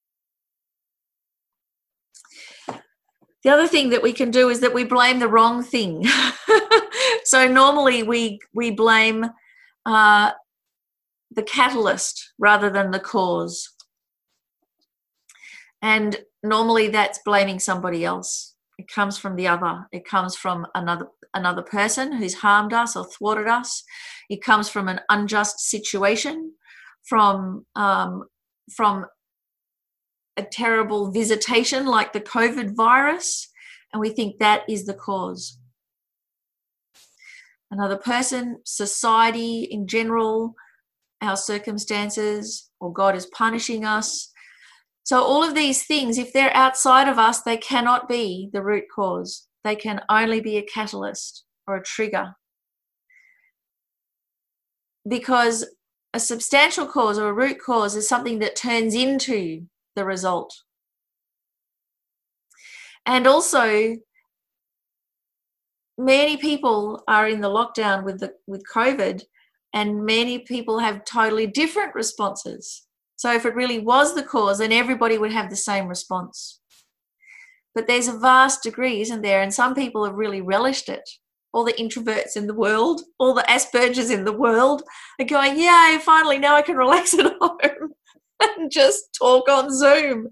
The other thing that we can do is that we blame the wrong thing. So normally we we blame uh, the catalyst rather than the cause. And normally that's blaming somebody else. It comes from the other. It comes from another another person who's harmed us or thwarted us. It comes from an unjust situation, from um, from a terrible visitation like the COVID virus, and we think that is the cause. Another person, society in general, our circumstances, or God is punishing us. So all of these things, if they're outside of us, they cannot be the root cause. They can only be a catalyst or a trigger. Because a substantial cause or a root cause is something that turns into the result. And also, many people are in the lockdown with the with COVID, and many people have totally different responses. So if it really was the cause, then everybody would have the same response. But there's a vast degree, isn't there? And some people have really relished it. All the introverts in the world, all the Aspergers in the world are going, yay, finally, now I can relax at home and just talk on Zoom.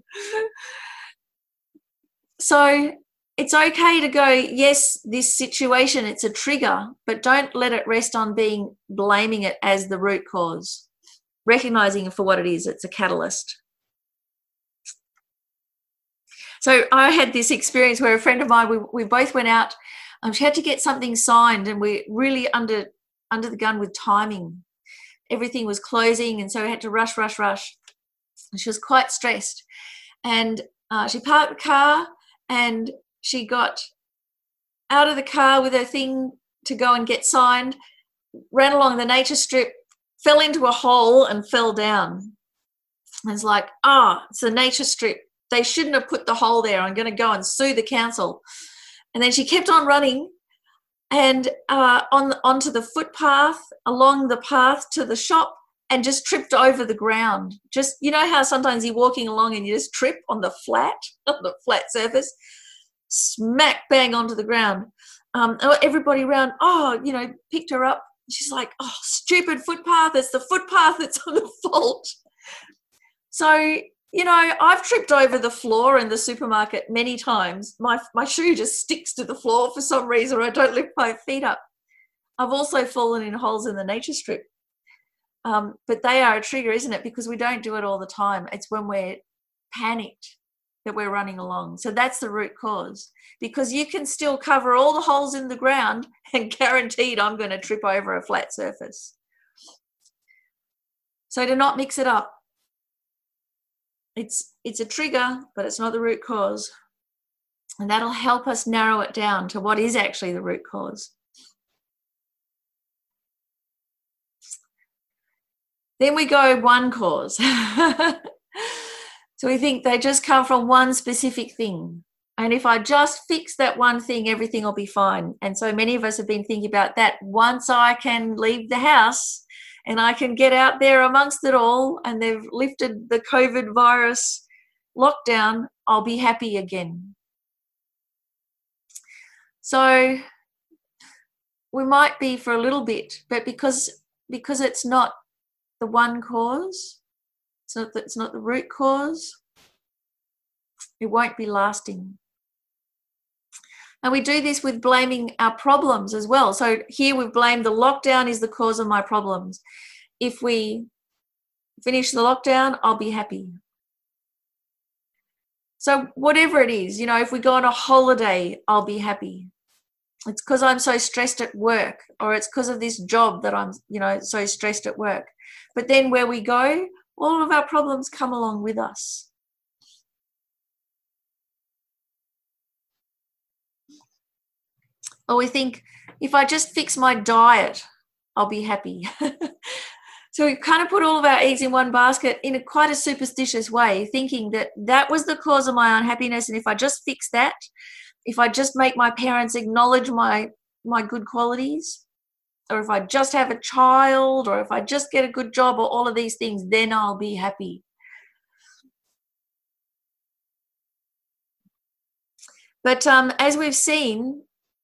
So it's okay to go, yes, this situation, it's a trigger, but don't let it rest on being blaming it as the root cause. Recognizing it for what it is, it's a catalyst. So I had this experience where a friend of mine, we, we both went out, um, she had to get something signed, and we really under under the gun with timing. Everything was closing, and so we had to rush, rush, rush. And she was quite stressed. And uh, she parked the car, and she got out of the car with her thing to go and get signed, ran along the nature strip, fell into a hole and fell down. And it's like, ah, oh, it's a nature strip. They shouldn't have put the hole there. I'm going to go and sue the council. And then she kept on running and uh, on onto the footpath, along the path to the shop, and just tripped over the ground. Just, you know how sometimes you're walking along and you just trip on the flat, on the flat surface, smack bang onto the ground. Um, everybody around, oh, you know, picked her up. She's like, oh, stupid footpath. It's the footpath that's on the fault. So, you know, I've tripped over the floor in the supermarket many times. My my shoe just sticks to the floor for some reason, or I don't lift my feet up. I've also fallen in holes in the nature strip. Um, but they are a trigger, isn't it? Because we don't do it all the time. It's when we're panicked that we're running along. So that's the root cause. Because you can still cover all the holes in the ground and guaranteed I'm going to trip over a flat surface. So to not mix it up. It's, it's a trigger, but it's not the root cause. And that'll help us narrow it down to what is actually the root cause. Then we go one cause. So we think they just come from one specific thing. And if I just fix that one thing, everything will be fine. And so many of us have been thinking about that. Once I can leave the house and I can get out there amongst it all, and they've lifted the COVID virus lockdown, I'll be happy again. So we might be for a little bit, but because because it's not the one cause, it's not the, it's not the root cause, it won't be lasting. And we do this with blaming our problems as well. So here we've blamed the lockdown is the cause of my problems. If we finish the lockdown, I'll be happy. So whatever it is, you know, if we go on a holiday, I'll be happy. It's because I'm so stressed at work, or it's because of this job that I'm, you know, so stressed at work. But then where we go, all of our problems come along with us. Or we think, if I just fix my diet, I'll be happy. So we kind of put all of our eggs in one basket in a quite a superstitious way, thinking that that was the cause of my unhappiness. And if I just fix that, if I just make my parents acknowledge my, my good qualities, or if I just have a child, or if I just get a good job, or all of these things, then I'll be happy. But um, as we've seen,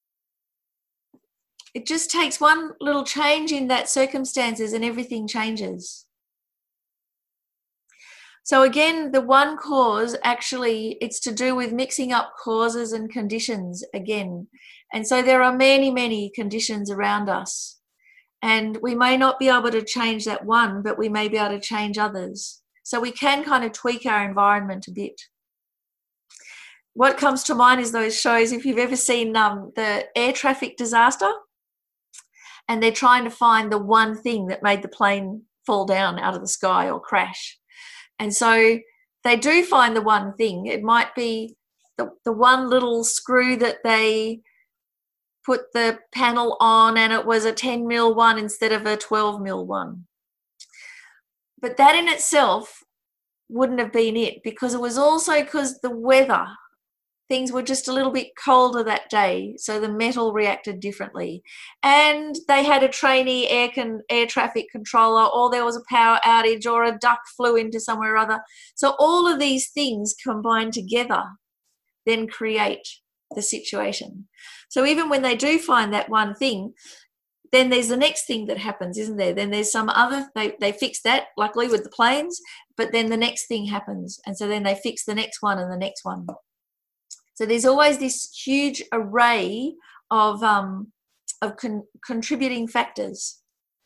it just takes one little change in that circumstances and everything changes. So again, the one cause, actually, it's to do with mixing up causes and conditions again. And so there are many, many conditions around us. And we may not be able to change that one, but we may be able to change others. So we can kind of tweak our environment a bit. What comes to mind is those shows, if you've ever seen um, the air traffic disaster, and they're trying to find the one thing that made the plane fall down out of the sky or crash. And so they do find the one thing. It might be the, the one little screw that they put the panel on, and it was a ten mil one instead of a twelve mil one. But that in itself wouldn't have been it, because it was also because the weather, things were just a little bit colder that day, so the metal reacted differently. And they had a trainee air, con, air traffic controller, or there was a power outage, or a duck flew into somewhere or other. So all of these things combined together then create the situation. So even when they do find that one thing, then there's the next thing that happens, isn't there? Then there's some other, they, they fix that, luckily, with the planes, but then the next thing happens. And so then they fix the next one and the next one. So there's always this huge array of, um, of con- contributing factors.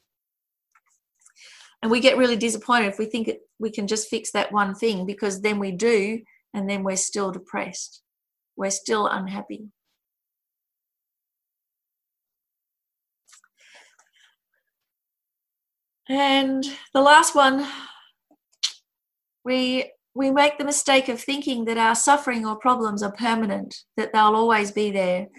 And we get really disappointed if we think it, we can just fix that one thing, because then we do, and then we're still depressed. We're still unhappy. And the last one, we we make the mistake of thinking that our suffering or problems are permanent, that they'll always be there,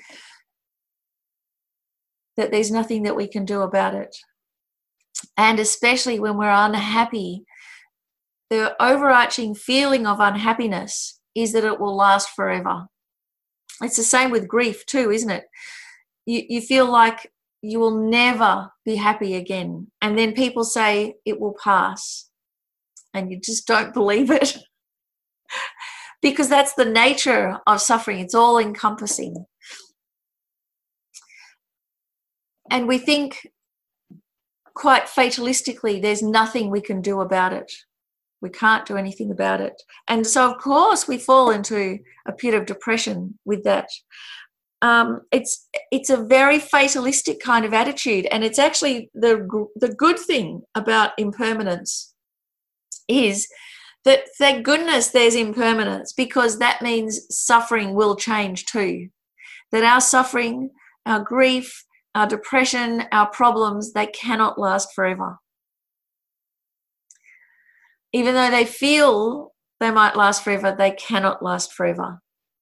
that there's nothing that we can do about it. And especially when we're unhappy, the overarching feeling of unhappiness is that it will last forever. It's the same with grief too, isn't it? You, you feel like you will never be happy again. And then people say it will pass. And you just don't believe it. Because that's the nature of suffering. It's all encompassing. And we think quite fatalistically, there's nothing we can do about it. We can't do anything about it. And so, of course, we fall into a pit of depression with that. Um, it's it's a very fatalistic kind of attitude, and it's actually the the good thing about impermanence is that, thank goodness, there's impermanence, because that means suffering will change too. That our suffering, our grief, our depression, our problems, they cannot last forever. Even though they feel they might last forever, they cannot last forever.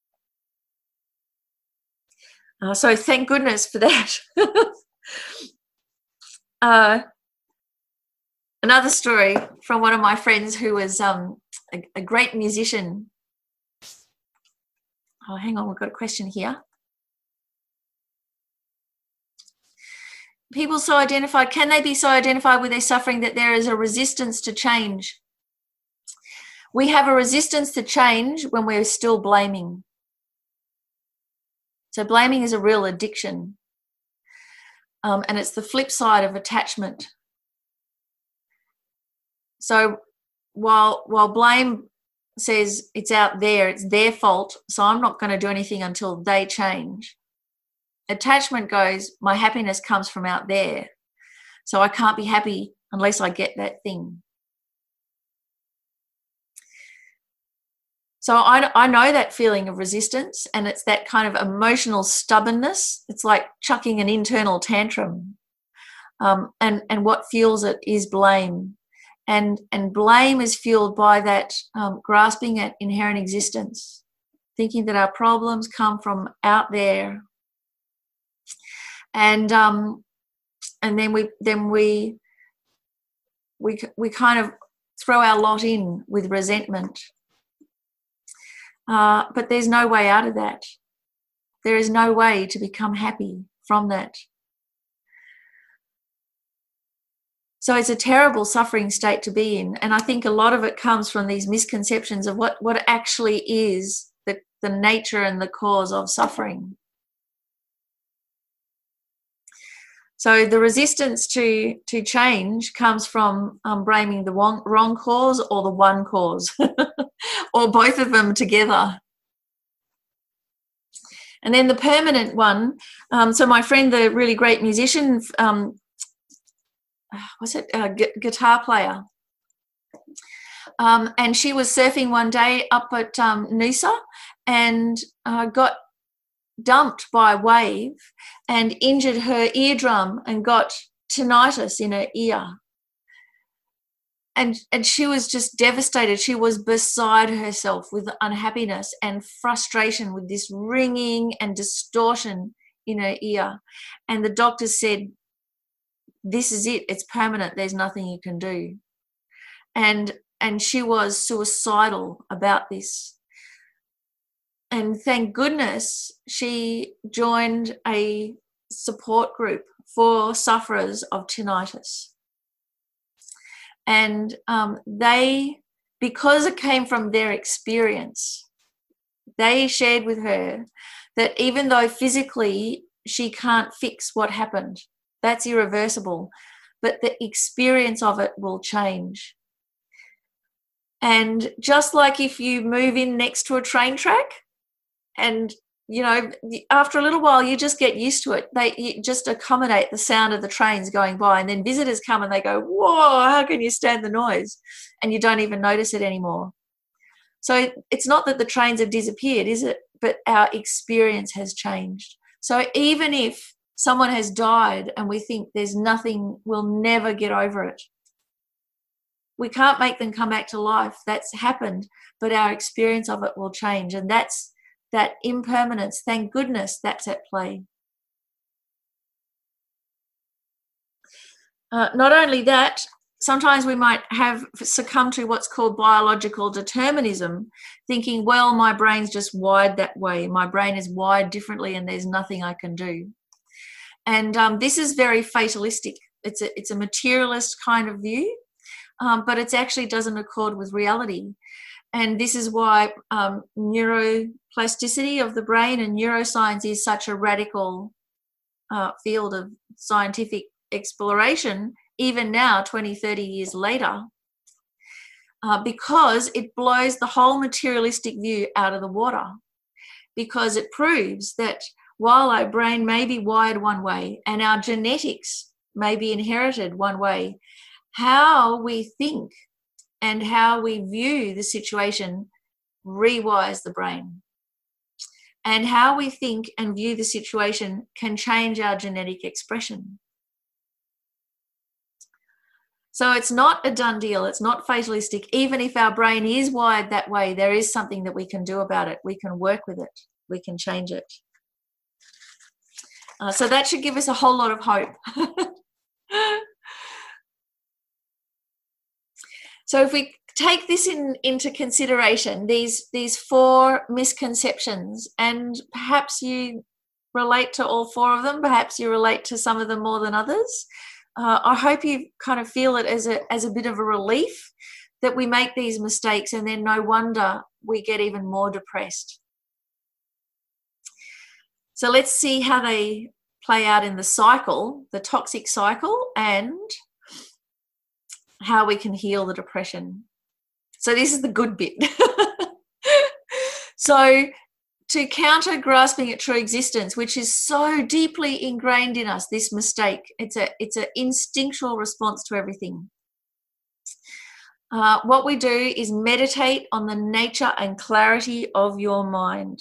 Uh, so thank goodness for that. uh, another story from one of my friends who was um, a, a great musician. Oh, hang on, we've got a question here. People so identified, can they be so identified with their suffering that there is a resistance to change? We have a resistance to change when we're still blaming. So blaming is a real addiction. Um, and it's the flip side of attachment. So while, while blame says it's out there, it's their fault, so I'm not going to do anything until they change. Attachment goes, my happiness comes from out there, so I can't be happy unless I get that thing. So I, I know that feeling of resistance, and it's that kind of emotional stubbornness. It's like chucking an internal tantrum. Um, and, and what fuels it is blame. And, and blame is fueled by that um, grasping at inherent existence, thinking that our problems come from out there. And um, and then we then we we we kind of throw our lot in with resentment. Uh, but there's no way out of that. There is no way to become happy from that. So it's a terrible suffering state to be in. And I think a lot of it comes from these misconceptions of what, what actually is the, the nature and the cause of suffering. So the resistance to, to change comes from um, blaming the wrong, wrong cause or the one cause, or both of them together. And then the permanent one, um, so my friend, the really great musician, um, was it a gu- guitar player, um, and she was surfing one day up at um, Noosa and uh, got dumped by a wave and injured her eardrum and got tinnitus in her ear. And, and she was just devastated. She was beside herself with unhappiness and frustration with this ringing and distortion in her ear. And the doctor said, this is it. It's permanent. There's nothing you can do. And, and she was suicidal about this. And thank goodness she joined a support group for sufferers of tinnitus. And um, they, because it came from their experience, they shared with her that even though physically she can't fix what happened, that's irreversible, but the experience of it will change. And just like if you move in next to a train track, and you know, after a little while you just get used to it. They you just accommodate the sound of the trains going by, and then visitors come and they go, whoa, how can you stand the noise? And you don't even notice it anymore. So it's not that the trains have disappeared, is it? But our experience has changed. So even if someone has died and we think there's nothing, we'll never get over it, we can't make them come back to life. That's happened, but our experience of it will change. And that's that impermanence, thank goodness that's at play. Uh, not only that, sometimes we might have succumbed to what's called biological determinism, thinking, well, my brain's just wired that way. My brain is wired differently and there's nothing I can do. And um, this is very fatalistic. It's a, it's a materialist kind of view, um, but it actually doesn't accord with reality. And this is why um, neuroplasticity of the brain and neuroscience is such a radical uh, field of scientific exploration, even now, twenty, thirty years later, uh, because it blows the whole materialistic view out of the water, because it proves that while our brain may be wired one way and our genetics may be inherited one way, how we think and how we view the situation rewires the brain. And how we think and view the situation can change our genetic expression. So it's not a done deal. It's not fatalistic. Even if our brain is wired that way, there is something that we can do about it. We can work with it. We can change it. Uh, so that should give us a whole lot of hope. So if we take this in, into consideration, these, these four misconceptions, and perhaps you relate to all four of them, perhaps you relate to some of them more than others, uh, I hope you kind of feel it as a, as a bit of a relief that we make these mistakes, and then no wonder we get even more depressed. So let's see how they play out in the cycle, the toxic cycle, and how we can heal the depression. So this is the good bit. So to counter grasping at true existence, which is so deeply ingrained in us, this mistake, it's a it's an instinctual response to everything. Uh, what we do is meditate on the nature and clarity of your mind.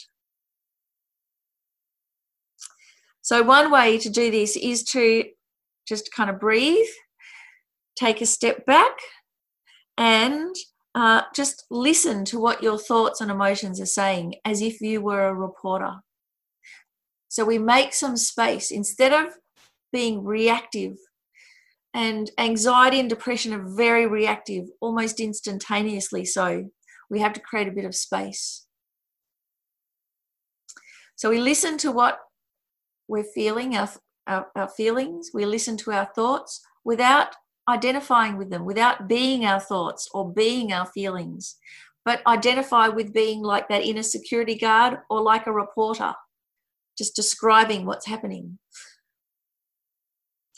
So one way to do this is to just kind of breathe, take a step back, and uh, just listen to what your thoughts and emotions are saying as if you were a reporter. So we make some space. Instead of being reactive, and anxiety and depression are very reactive, almost instantaneously so, we have to create a bit of space. So we listen to what we're feeling, our, our, our feelings, we listen to our thoughts without identifying with them, without being our thoughts or being our feelings, but identify with being like that inner security guard or like a reporter, just describing what's happening.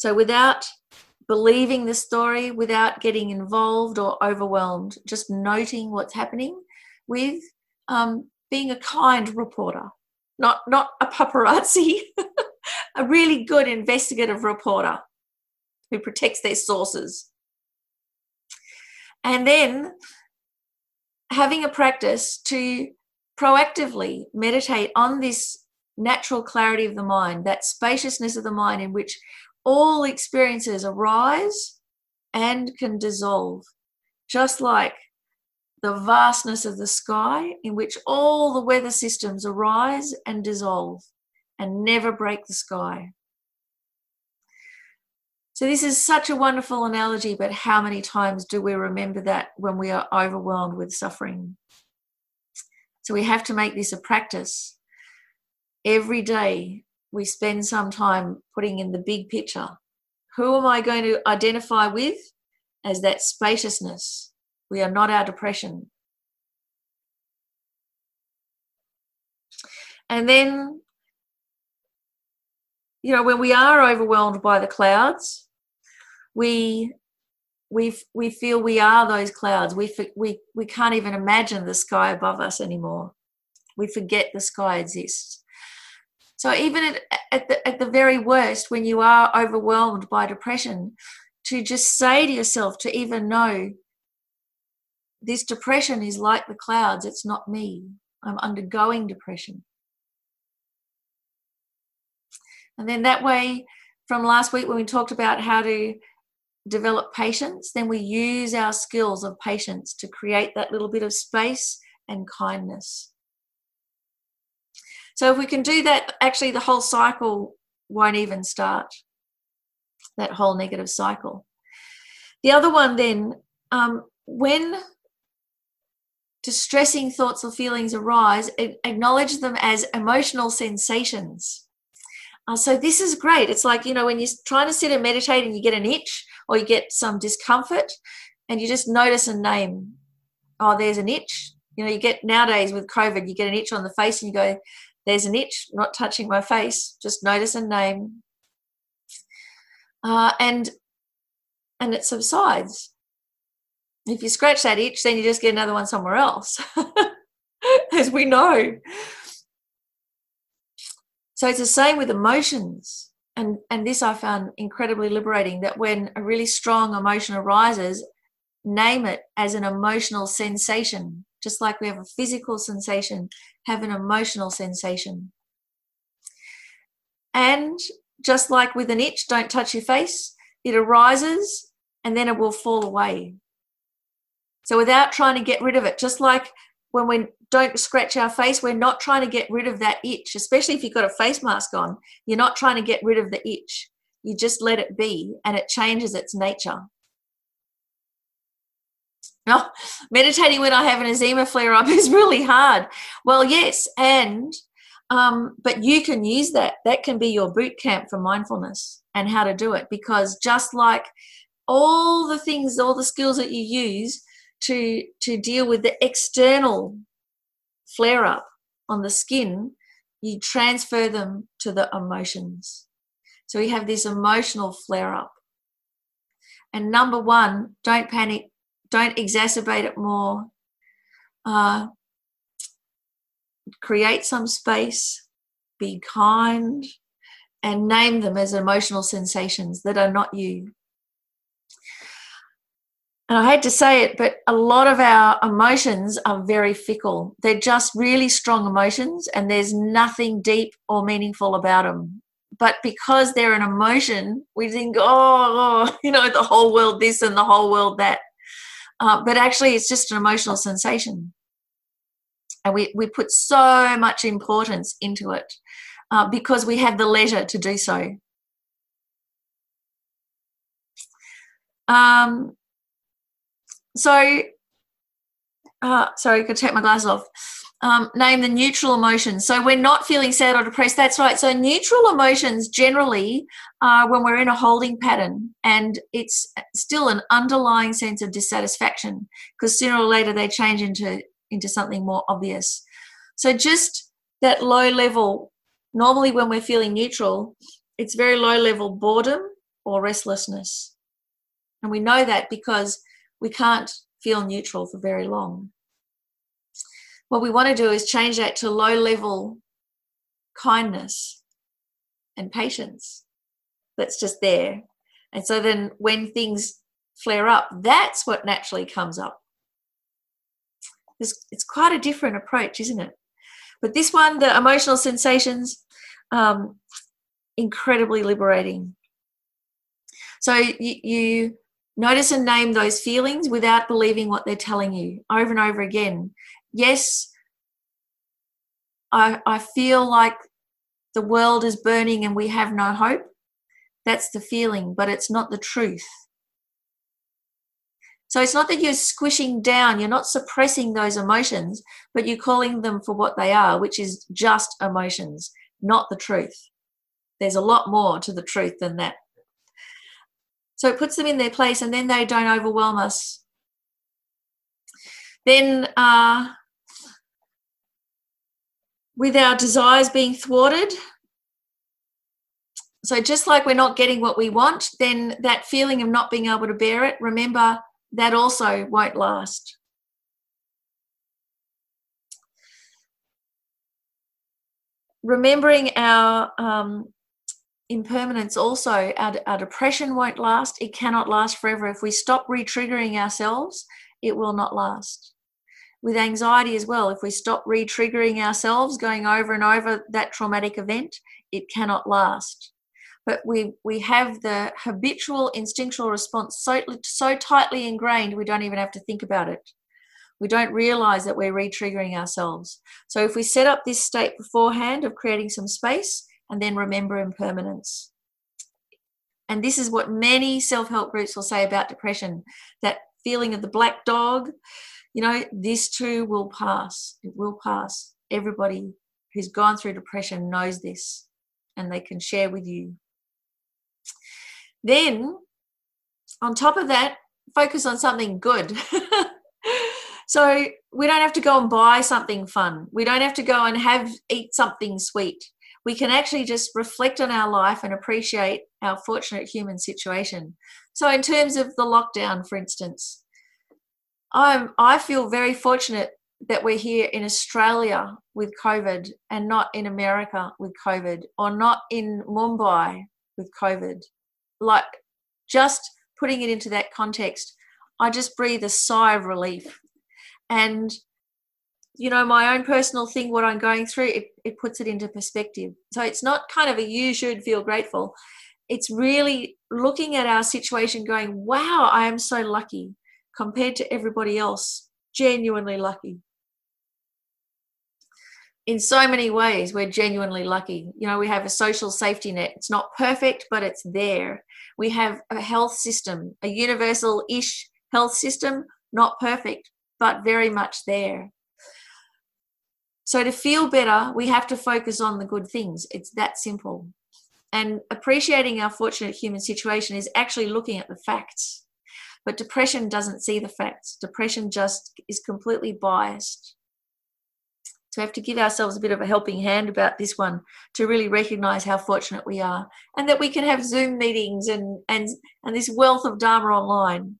So without believing the story, without getting involved or overwhelmed, just noting what's happening with um, being a kind reporter, not, not a paparazzi, a really good investigative reporter who protects their sources. And then having a practice to proactively meditate on this natural clarity of the mind, that spaciousness of the mind in which all experiences arise and can dissolve, just like the vastness of the sky in which all the weather systems arise and dissolve and never break the sky. So this is such a wonderful analogy, but how many times do we remember that when we are overwhelmed with suffering? So we have to make this a practice. Every day we spend some time putting in the big picture. Who am I going to identify with as that spaciousness? We are not our depression. And then, you know, when we are overwhelmed by the clouds, we we we feel we are those clouds. We we we can't even imagine the sky above us anymore. We forget the sky exists. So even at, at the at the very worst, when you are overwhelmed by depression, to just say to yourself, to even know, this depression is like the clouds. It's not me. I'm undergoing depression. And then that way, from last week when we talked about how to develop patience, then we use our skills of patience to create that little bit of space and kindness. So if we can do that, actually the whole cycle won't even start, that whole negative cycle. The other one then, um, when distressing thoughts or feelings arise, acknowledge them as emotional sensations. Uh, so this is great. It's like, you know, when you're trying to sit and meditate and you get an itch or you get some discomfort and you just notice a name. Oh, there's an itch. You know, you get nowadays with COVID, you get an itch on the face and you go, there's an itch, not touching my face, just notice a name. Uh, and, and it subsides. If you scratch that itch, then you just get another one somewhere else, as we know. So it's the same with emotions. And, and this I found incredibly liberating, that when a really strong emotion arises, name it as an emotional sensation. Just like we have a physical sensation, have an emotional sensation. And just like with an itch, don't touch your face. It arises and then it will fall away. So without trying to get rid of it, just like when we don't scratch our face, we're not trying to get rid of that itch, especially if you've got a face mask on. You're not trying to get rid of the itch. You just let it be and it changes its nature. No, meditating when I have an eczema flare up is really hard. Well, yes, and um, but you can use that. That can be your boot camp for mindfulness and how to do it, because just like all the things, all the skills that you use to to deal with the external flare up on the skin, you transfer them to the emotions. So we have this emotional flare up. And number one, don't panic. Don't exacerbate it more. Uh, create some space, be kind, and name them as emotional sensations that are not you. And I hate to say it, but a lot of our emotions are very fickle. They're just really strong emotions and there's nothing deep or meaningful about them. But because they're an emotion, we think, oh, oh you know, the whole world this and the whole world that. Uh, but actually it's just an emotional sensation. And we, we put so much importance into it uh, because we have the leisure to do so. Um, so, uh, sorry, I could take my glasses off. Um, name the neutral emotions. So we're not feeling sad or depressed. That's right. So neutral emotions generally are when we're in a holding pattern and it's still an underlying sense of dissatisfaction, because sooner or later they change into, into something more obvious. So just that low level, normally when we're feeling neutral, it's very low level boredom or restlessness. And we know that because we can't feel neutral for very long. What we want to do is change that to low-level kindness and patience that's just there. And so then when things flare up, that's what naturally comes up. It's, it's quite a different approach, isn't it? But this one, the emotional sensations, um, incredibly liberating. So you, you notice and name those feelings without believing what they're telling you over and over again. Yes, I, I feel like the world is burning and we have no hope. That's the feeling, but it's not the truth. So it's not that you're squishing down, you're not suppressing those emotions, but you're calling them for what they are, which is just emotions, not the truth. There's a lot more to the truth than that. So it puts them in their place, and then they don't overwhelm us. Then uh, with our desires being thwarted, so just like we're not getting what we want, then that feeling of not being able to bear it, remember, that also won't last. Remembering our um, impermanence also, our, our depression won't last. It cannot last forever. If we stop re-triggering ourselves, it will not last. With anxiety as well, if we stop re-triggering ourselves, going over and over that traumatic event, it cannot last. But we we have the habitual instinctual response so, so tightly ingrained we don't even have to think about it. We don't realize that we're re-triggering ourselves. So if we set up this state beforehand of creating some space and then remember impermanence. And this is what many self-help groups will say about depression, that feeling of the black dog, you know, this too will pass. It will pass. Everybody who's gone through depression knows this and they can share with you. Then, on top of that, focus on something good. So we don't have to go and buy something fun. We don't have to go and have eat something sweet. We can actually just reflect on our life and appreciate our fortunate human situation. So in terms of the lockdown, for instance, I'm, I feel very fortunate that we're here in Australia with COVID and not in America with COVID, or not in Mumbai with COVID. Like, just putting it into that context, I just breathe a sigh of relief. And, you know, my own personal thing, what I'm going through, it, it puts it into perspective. So it's not kind of a you should feel grateful. It's really looking at our situation going, wow, I am so lucky compared to everybody else, genuinely lucky. In so many ways, we're genuinely lucky. You know, we have a social safety net. It's not perfect, but it's there. We have a health system, a universal-ish health system, not perfect, but very much there. So to feel better, we have to focus on the good things. It's that simple. And appreciating our fortunate human situation is actually looking at the facts. But depression doesn't see the facts. Depression just is completely biased. So we have to give ourselves a bit of a helping hand about this one, to really recognize how fortunate we are, and that we can have Zoom meetings and, and, and this wealth of Dharma online.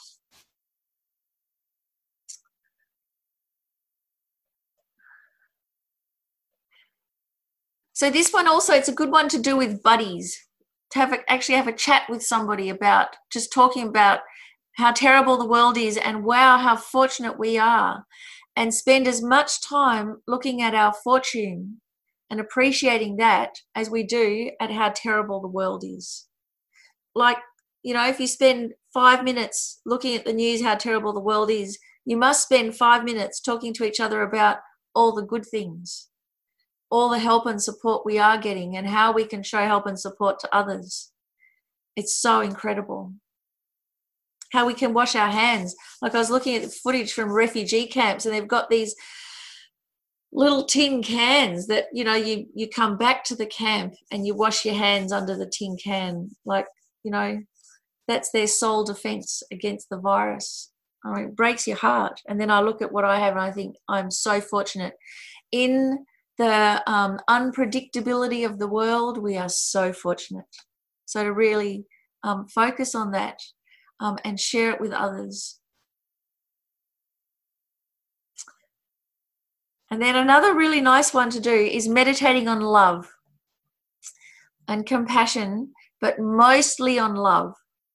So this one also, it's a good one to do with buddies, to have a, actually have a chat with somebody about just talking about how terrible the world is and wow, how fortunate we are. And spend as much time looking at our fortune and appreciating that as we do at how terrible the world is. Like, you know, if you spend five minutes looking at the news, how terrible the world is, you must spend five minutes talking to each other about all the good things, all the help and support we are getting, and how we can show help and support to others. It's so incredible. How we can wash our hands. Like, I was looking at the footage from refugee camps, and they've got these little tin cans that, you know, you, you come back to the camp and you wash your hands under the tin can. Like, you know, that's their sole defense against the virus. I mean, it breaks your heart. And then I look at what I have and I think I'm so fortunate. In the um, unpredictability of the world, we are so fortunate. So to really Um, focus on that um, and share it with others. And then another really nice one to do is meditating on love and compassion, but mostly on love.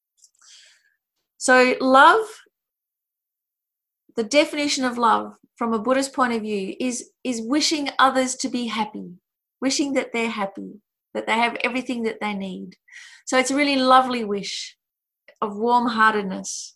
So love, the definition of love from a Buddhist point of view is, is wishing others to be happy, wishing that they're happy, that they have everything that they need. So it's a really lovely wish of warm-heartedness.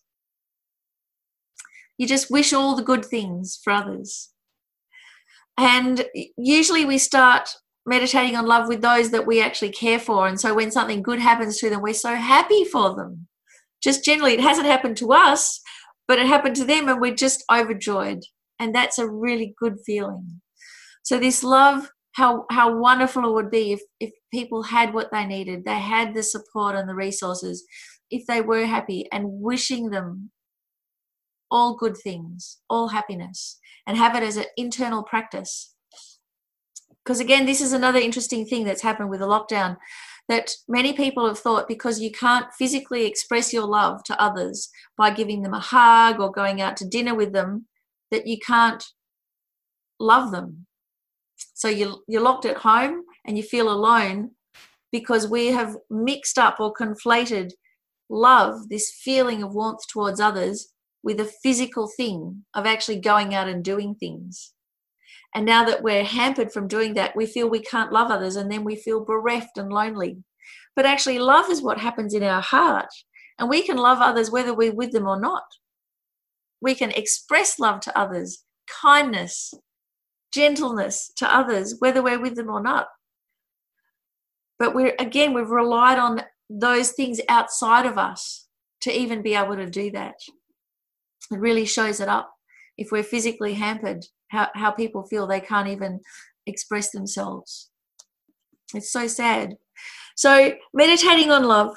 You just wish all the good things for others. And usually we start meditating on love with those that we actually care for. And so when something good happens to them, we're so happy for them. Just generally, it hasn't happened to us, but it happened to them and we're just overjoyed. And that's a really good feeling. So this love, how, how wonderful it would be if, if people had what they needed, they had the support and the resources, if they were happy, and wishing them all good things, all happiness, and have it as an internal practice. Because again, this is another interesting thing that's happened with the lockdown, that many people have thought because you can't physically express your love to others by giving them a hug or going out to dinner with them, that you can't love them. So you, you're locked at home and you feel alone because we have mixed up or conflated love, this feeling of warmth towards others, with a physical thing of actually going out and doing things. And now that we're hampered from doing that, we feel we can't love others, and then we feel bereft and lonely. But actually, love is what happens in our heart, and we can love others whether we're with them or not. We can express love to others, kindness, gentleness to others, whether we're with them or not. But we're, again, we've relied on those things outside of us to even be able to do that. It really shows it up if we're physically hampered, how, how people feel they can't even express themselves. It's so sad. So meditating on love,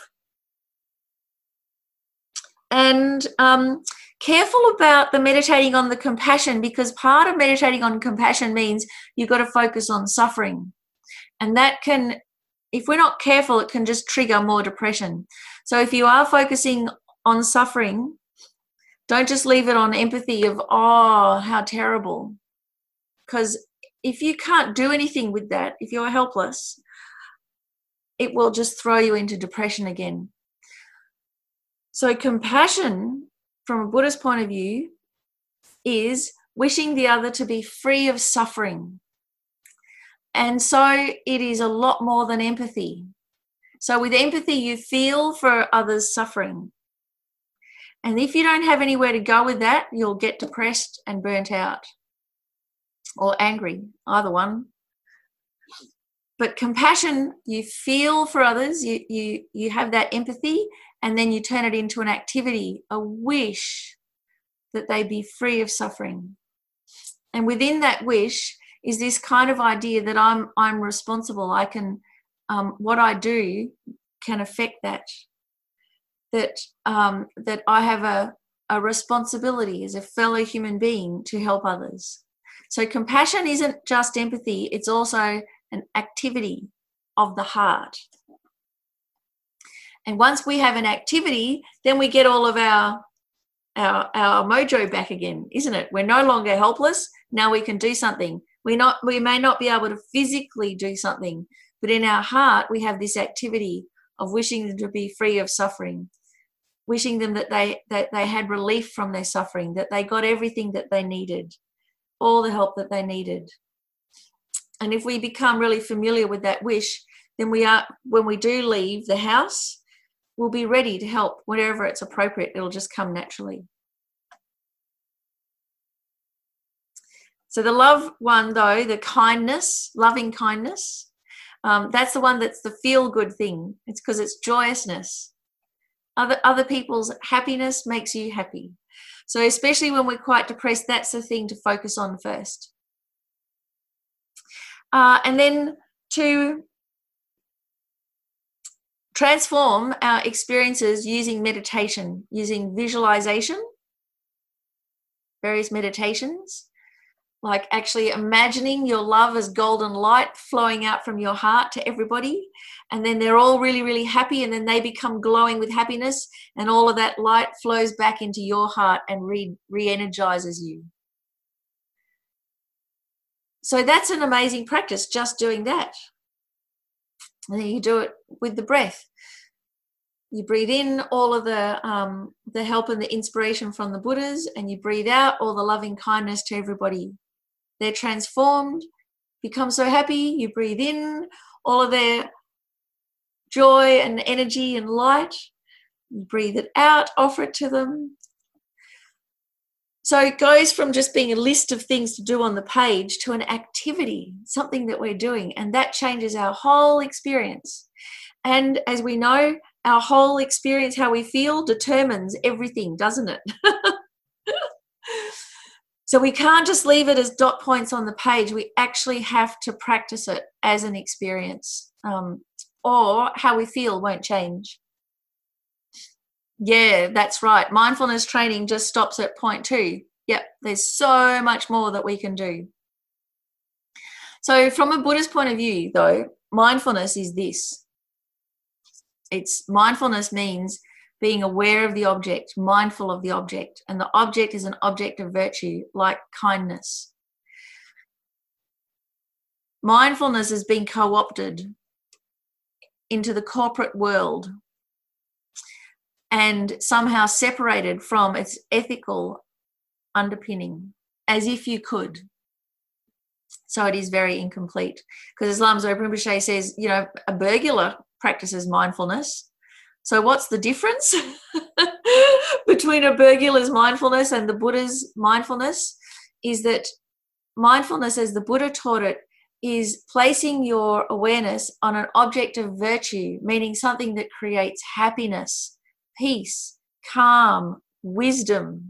and um, careful about the meditating on the compassion, because part of meditating on compassion means you've got to focus on suffering. And that can, if we're not careful, it can just trigger more depression. So if you are focusing on suffering, don't just leave it on empathy of, oh, how terrible. Because if you can't do anything with that, if you're helpless, it will just throw you into depression again. So compassion, from a Buddhist point of view, is wishing the other to be free of suffering. And so it is a lot more than empathy. So with empathy, you feel for others' suffering. And if you don't have anywhere to go with that, you'll get depressed and burnt out, or angry, either one. But compassion, you feel for others, you, you, you have that empathy, and then you turn it into an activity, a wish that they be free of suffering. And within that wish is this kind of idea that I'm, I'm responsible. I can, um, what I do can affect that. That um, that I have a, a responsibility as a fellow human being to help others. So compassion isn't just empathy, it's also an activity of the heart. And once we have an activity, then we get all of our, our, our mojo back again, isn't it? We're no longer helpless, now we can do something. We not we may not be able to physically do something, but in our heart we have this activity of wishing them to be free of suffering, wishing them that they, that they had relief from their suffering, that they got everything that they needed, all the help that they needed. And if we become really familiar with that wish, then we are, when we do leave the house, we'll be ready to help wherever it's appropriate. It'll just come naturally. So the love one, though, the kindness, loving kindness, um, that's the one that's the feel-good thing. It's because it's joyousness. Other, other people's happiness makes you happy. So especially when we're quite depressed, that's the thing to focus on first. Uh, and then to transform our experiences using meditation, using visualization, various meditations, like actually imagining your love as golden light flowing out from your heart to everybody, and then they're all really, really happy, and then they become glowing with happiness, and all of that light flows back into your heart and re- re-energizes you. So that's an amazing practice, just doing that. And then you do it with the breath. You breathe in all of the um, the help and the inspiration from the Buddhas, and you breathe out all the loving kindness to everybody. They're transformed, become so happy. You breathe in all of their joy and energy and light. You breathe it out, offer it to them. So it goes from just being a list of things to do on the page to an activity, something that we're doing, and that changes our whole experience. And as we know, our whole experience, how we feel, determines everything, doesn't it? So we can't just leave it as dot points on the page. We actually have to practice it as an experience, um, or how we feel won't change. Yeah, that's right. Mindfulness training just stops at point two. Yep, there's so much more that we can do. So from a Buddhist point of view, though, mindfulness is this. It's mindfulness means being aware of the object, mindful of the object, and the object is an object of virtue, like kindness. Mindfulness has been co-opted into the corporate world and somehow separated from its ethical underpinning, as if you could. So it is very incomplete, because as Lama Zopa Rinpoche says, you know, a burglar practices mindfulness. So what's the difference between a burglar's mindfulness and the Buddha's mindfulness? Is that mindfulness, as the Buddha taught it, is placing your awareness on an object of virtue, meaning something that creates happiness, peace, calm, wisdom,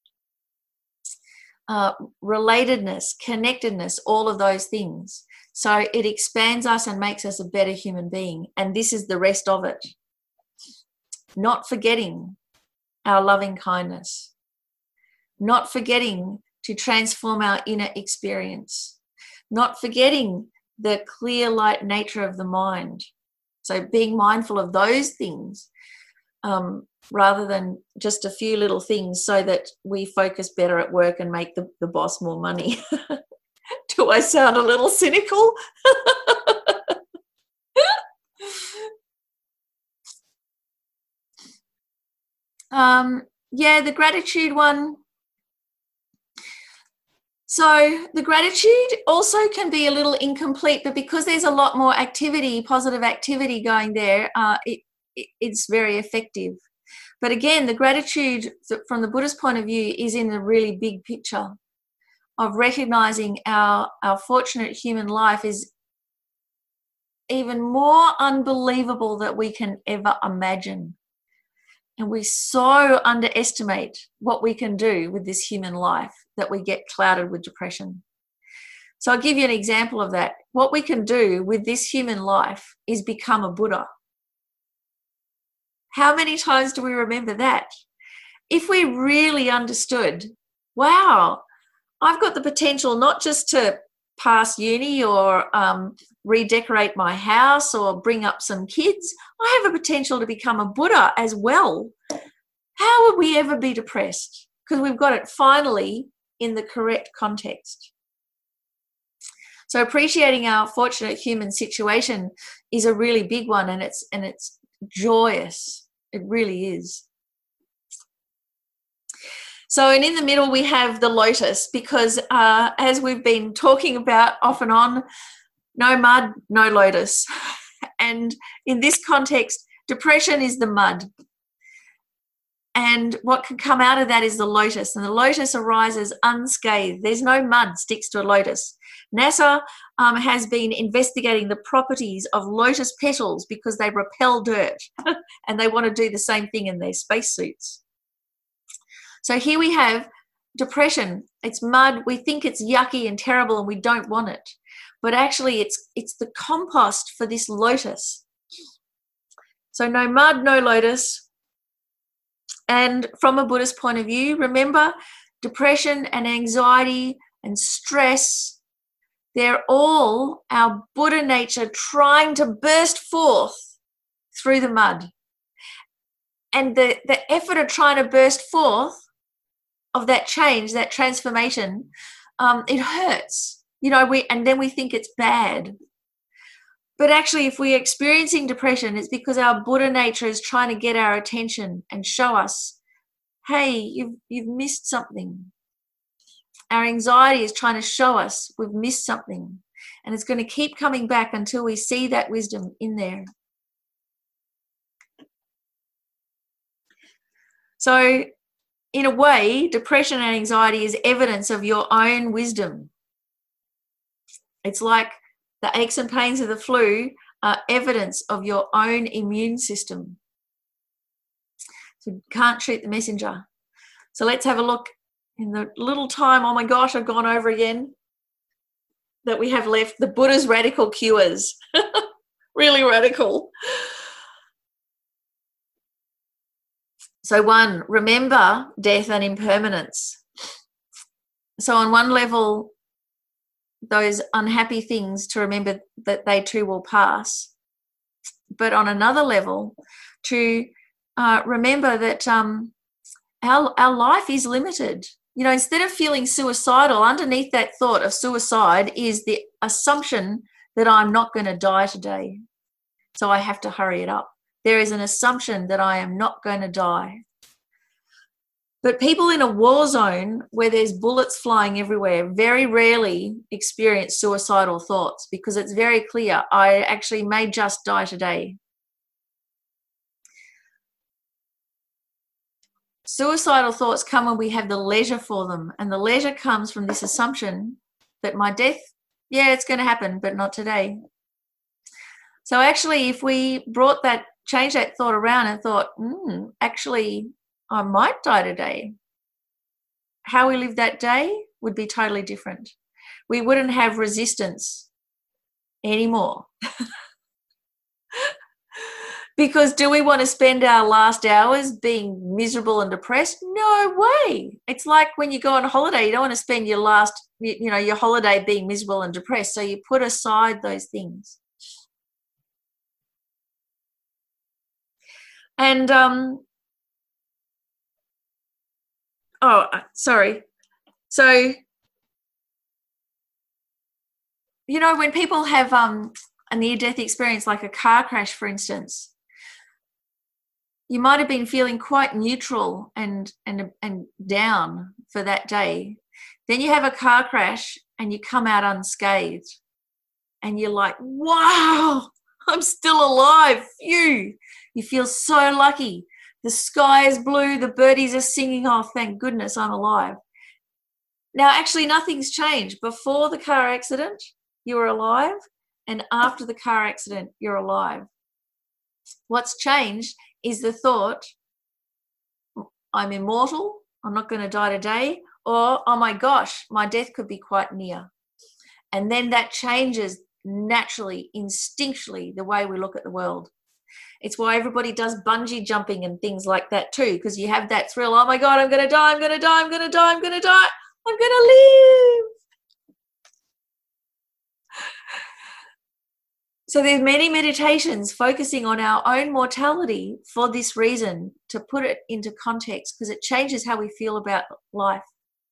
uh, relatedness, connectedness, all of those things. So it expands us and makes us a better human being. And this is the rest of it. Not forgetting our loving kindness. Not forgetting to transform our inner experience. Not forgetting the clear light nature of the mind. So being mindful of those things um, rather than just a few little things, so that we focus better at work and make the, the boss more money. Do I sound a little cynical? um, yeah, the gratitude one. So the gratitude also can be a little incomplete, but because there's a lot more activity, positive activity going there, uh, it, it, it's very effective. But again, the gratitude from the Buddhist point of view is in the really big picture of recognizing our, our fortunate human life is even more unbelievable than we can ever imagine. And we so underestimate what we can do with this human life that we get clouded with depression. So I'll give you an example of that. What we can do with this human life is become a Buddha. How many times do we remember that? If we really understood, wow, I've got the potential not just to pass uni or um, redecorate my house or bring up some kids, I have a potential to become a Buddha as well. How would we ever be depressed? Because we've got it finally in the correct context. So appreciating our fortunate human situation is a really big one, and it's and it's joyous. It really is. So, and in the middle we have the lotus, because uh, as we've been talking about off and on, no mud, no lotus. And in this context, depression is the mud. And what can come out of that is the lotus. And the lotus arises unscathed. There's no mud sticks to a lotus. NASA um, has been investigating the properties of lotus petals because they repel dirt and they want to do the same thing in their spacesuits. So here we have depression. It's mud. We think it's yucky and terrible and we don't want it. But actually it's, it's the compost for this lotus. So no mud, no lotus. And from a Buddhist point of view, remember, depression and anxiety and stress, they're all our Buddha nature trying to burst forth through the mud. And the, the effort of trying to burst forth of that change, that transformation, um, it hurts. You know, we and then we think it's bad. But actually, if we're experiencing depression, it's because our Buddha nature is trying to get our attention and show us, hey, you've, you've missed something. Our anxiety is trying to show us we've missed something. And it's going to keep coming back until we see that wisdom in there. So, in a way, depression and anxiety is evidence of your own wisdom. It's like the aches and pains of the flu are evidence of your own immune system. So you can't shoot the messenger. So let's have a look in the little time, oh my gosh, I've gone over again, that we have left, the Buddha's radical cures. Really radical. So one, remember death and impermanence. So on one level, those unhappy things, to remember that they too will pass. But on another level, to uh, remember that um, our, our life is limited. You know, instead of feeling suicidal, underneath that thought of suicide is the assumption that I'm not going to die today, so I have to hurry it up. There is an assumption that I am not going to die. But people in a war zone where there's bullets flying everywhere very rarely experience suicidal thoughts, because it's very clear, I actually may just die today. Suicidal thoughts come when we have the leisure for them, and the leisure comes from this assumption that my death, yeah, it's going to happen, but not today. So actually, if we brought that, changed that thought around and thought, hmm, actually, I might die today, how we live that day would be totally different. We wouldn't have resistance anymore. Because do we want to spend our last hours being miserable and depressed? No way. It's like when you go on holiday, you don't want to spend your last, you know, your holiday being miserable and depressed. So you put aside those things. And, um, oh, sorry. So, you know, when people have um, a near-death experience, like a car crash, for instance, you might have been feeling quite neutral and, and, and down for that day. Then you have a car crash and you come out unscathed. And you're like, wow, I'm still alive. Phew. You feel so lucky. The sky is blue, the birdies are singing, oh, thank goodness I'm alive. Now, actually, nothing's changed. Before the car accident, you were alive, and after the car accident, you're alive. What's changed is the thought, I'm immortal, I'm not going to die today, or, oh my gosh, my death could be quite near. And then that changes naturally, instinctually, the way we look at the world. It's why everybody does bungee jumping and things like that too, because you have that thrill, oh my God, I'm going to die, I'm going to die, I'm going to die, I'm going to die, I'm going to live. So there's many meditations focusing on our own mortality for this reason, to put it into context, because it changes how we feel about life.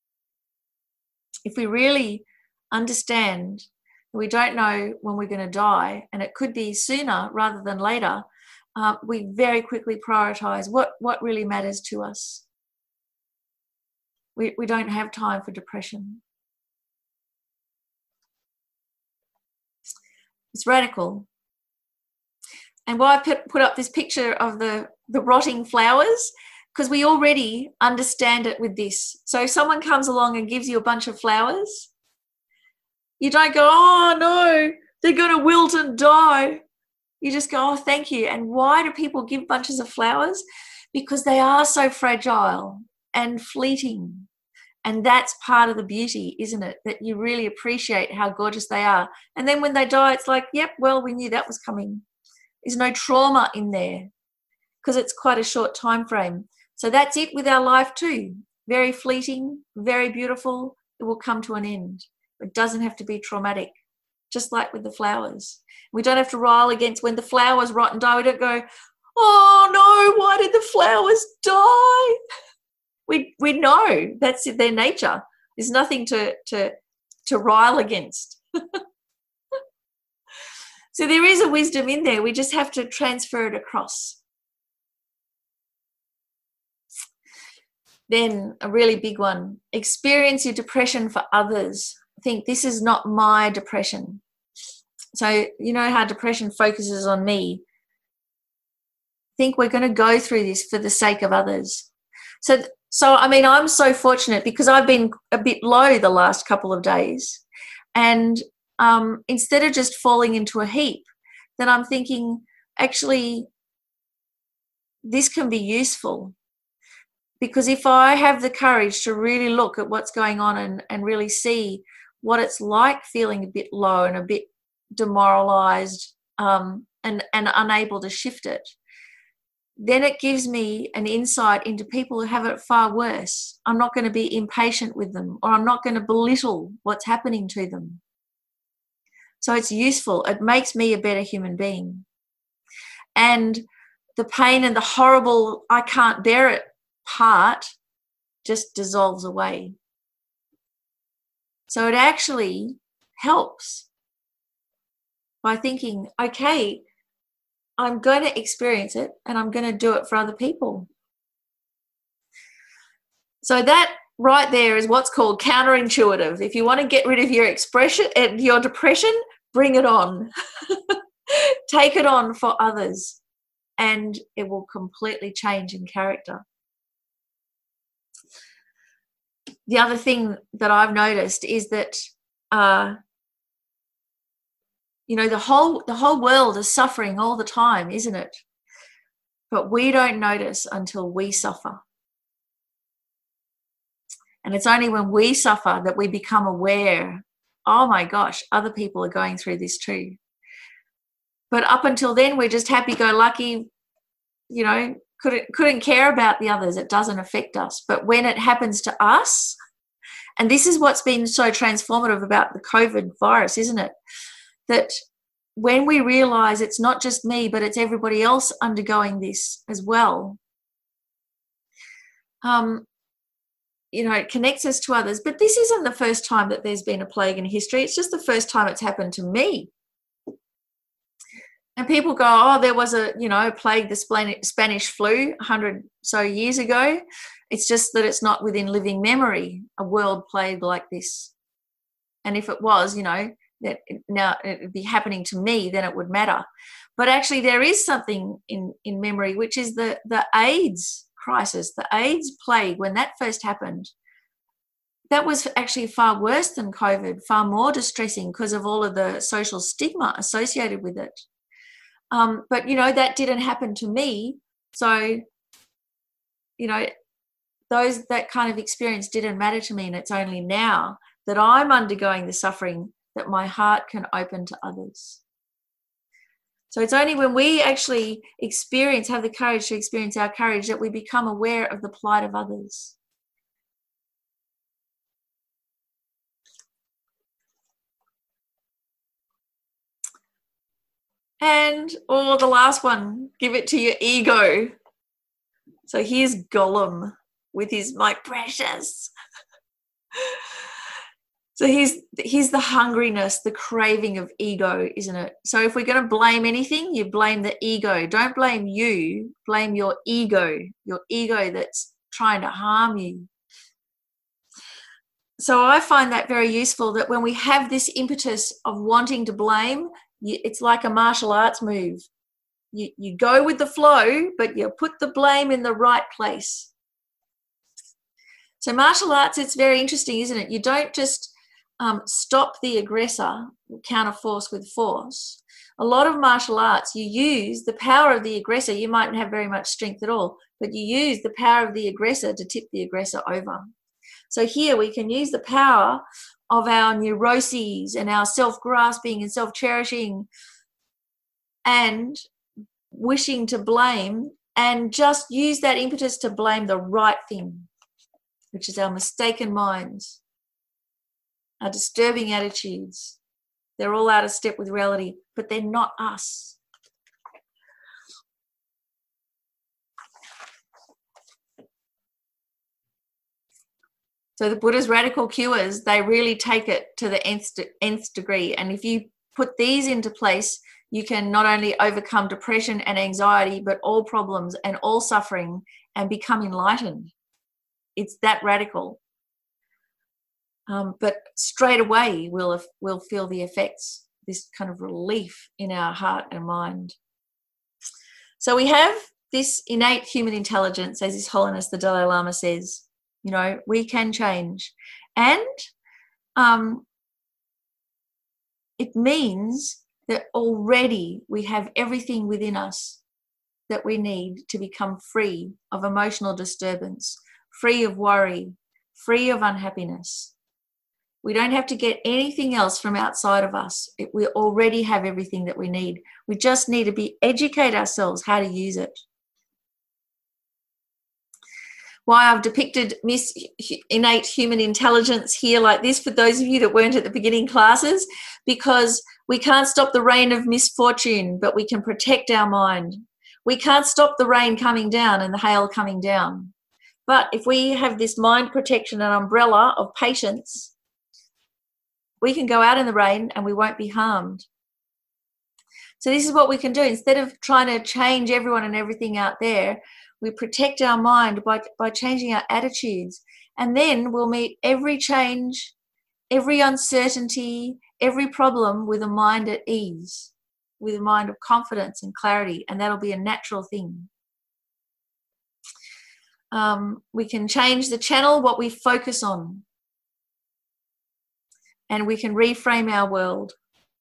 If we really understand that we don't know when we're going to die, and it could be sooner rather than later, uh, we very quickly prioritize what, what really matters to us. We, we don't have time for depression. It's radical. And why I put, put up this picture of the, the rotting flowers, because we already understand it with this. So if someone comes along and gives you a bunch of flowers, you don't go, oh no, they're going to wilt and die. You just go, oh, thank you. And why do people give bunches of flowers? Because they are so fragile and fleeting. And that's part of the beauty, isn't it? That you really appreciate how gorgeous they are. And then when they die, it's like, yep, well, we knew that was coming. There's no trauma in there because it's quite a short time frame. So that's it with our life too. Very fleeting, very beautiful, it will come to an end. It doesn't have to be traumatic, just like with the flowers. We don't have to rile against when the flowers rot and die. We don't go, oh no, why did the flowers die? We we know that's their nature. There's nothing to to to rile against. So there is a wisdom in there. We just have to transfer it across. Then a really big one, experience your depression for others. Think this is not my depression. So you know how depression focuses on me. Think we're going to go through this for the sake of others. So, so I mean, I'm so fortunate because I've been a bit low the last couple of days. And um, instead of just falling into a heap, then I'm thinking, actually, this can be useful. Because if I have the courage to really look at what's going on and, and really see what it's like feeling a bit low and a bit demoralized um, and, and unable to shift it, then it gives me an insight into people who have it far worse. I'm not going to be impatient with them, or I'm not going to belittle what's happening to them. So it's useful. It makes me a better human being. And the pain and the horrible, I can't bear it part just dissolves away. So it actually helps by thinking, okay, I'm going to experience it and I'm going to do it for other people. So that right there is what's called counterintuitive. If you want to get rid of your expression, your depression, bring it on. Take it on for others and it will completely change in character. The other thing that I've noticed is that uh, you know, the whole the whole world is suffering all the time, isn't it? But we don't notice until we suffer. And it's only when we suffer that we become aware, oh my gosh, other people are going through this too. But up until then, we're just happy-go-lucky, you know, couldn't, couldn't care about the others. It doesn't affect us. But when it happens to us, and this is what's been so transformative about the COVID virus, isn't it? That when we realize it's not just me, but it's everybody else undergoing this as well, um, you know, it connects us to others. But this isn't the first time that there's been a plague in history. It's just the first time it's happened to me. And people go, oh, there was a, you know, plague, the Spanish flu a hundred so years ago. It's just that it's not within living memory, a world plague like this. And if it was, you know, that now it would be happening to me, then it would matter. But actually there is something in, in memory, which is the, the AIDS crisis, the AIDS plague, when that first happened. That was actually far worse than COVID, far more distressing because of all of the social stigma associated with it. Um, but, you know, that didn't happen to me. So, you know, those that kind of experience didn't matter to me. And it's only now that I'm undergoing the suffering that my heart can open to others. So it's only when we actually experience, have the courage to experience our courage, that we become aware of the plight of others. And, or oh, the last one, give it to your ego. So here's Gollum with his, my precious. So here's, here's the hungriness, the craving of ego, isn't it? So if we're going to blame anything, you blame the ego. Don't blame you, blame your ego, your ego that's trying to harm you. So I find that very useful, that when we have this impetus of wanting to blame, it's like a martial arts move. You, you go with the flow, but you put the blame in the right place. So martial arts, it's very interesting, isn't it? You don't just um, stop the aggressor, counter force with force. A lot of martial arts, you use the power of the aggressor. You mightn't have very much strength at all, but you use the power of the aggressor to tip the aggressor over. So here we can use the power of our neuroses and our self-grasping and self-cherishing and wishing to blame, and just use that impetus to blame the right thing, which is our mistaken minds. our disturbing attitudes. They're all out of step with reality, but they're not us. So the Buddha's radical cures, they really take it to the nth, nth degree. And if you put these into place, you can not only overcome depression and anxiety, but all problems and all suffering and become enlightened. It's that radical. Um, but straight away, we'll, we'll feel the effects, this kind of relief in our heart and mind. So we have this innate human intelligence, as His Holiness the Dalai Lama says. You know, we can change. And um, it means that already we have everything within us that we need to become free of emotional disturbance, free of worry, free of unhappiness. We don't have to get anything else from outside of us. It, we already have everything that we need. We just need to be educate ourselves how to use it. Why I've depicted Miss Innate Human Intelligence here like this, for those of you that weren't at the beginning classes, because we can't stop the rain of misfortune, but we can protect our mind. We can't stop the rain coming down and the hail coming down. But if we have this mind protection and umbrella of patience, we can go out in the rain and we won't be harmed. So this is what we can do. Instead of trying to change everyone and everything out there, we protect our mind by, by changing our attitudes. And then we'll meet every change, every uncertainty, every problem with a mind at ease, with a mind of confidence and clarity, and that'll be a natural thing. Um, we can change the channel, what we focus on, and we can reframe our world.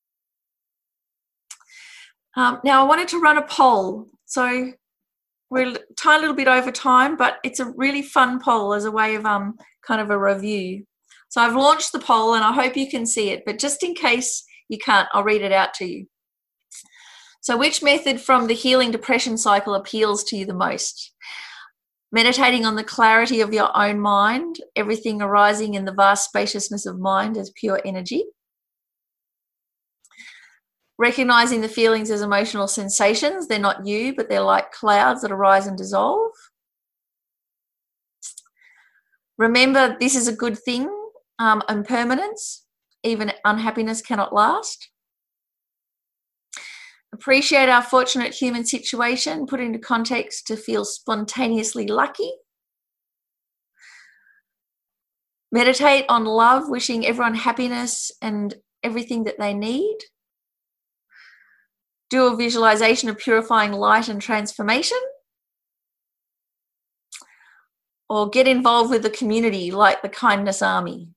Um, now, I wanted to run a poll. So we're a tiny little bit over time, but it's a really fun poll as a way of um kind of a review. So I've launched the poll and I hope you can see it, but just in case you can't, I'll read it out to you. So which method from the healing depression cycle appeals to you the most? Meditating on the clarity of your own mind, everything arising in the vast spaciousness of mind as pure energy. Recognizing the feelings as emotional sensations. They're not you, but they're like clouds that arise and dissolve. Remember, this is a good thing, um, impermanence. Even unhappiness cannot last. Appreciate our fortunate human situation, put into context to feel spontaneously lucky. Meditate on love, wishing everyone happiness and everything that they need. Do a visualization of purifying light and transformation. Or get involved with the community like the Kindness Army.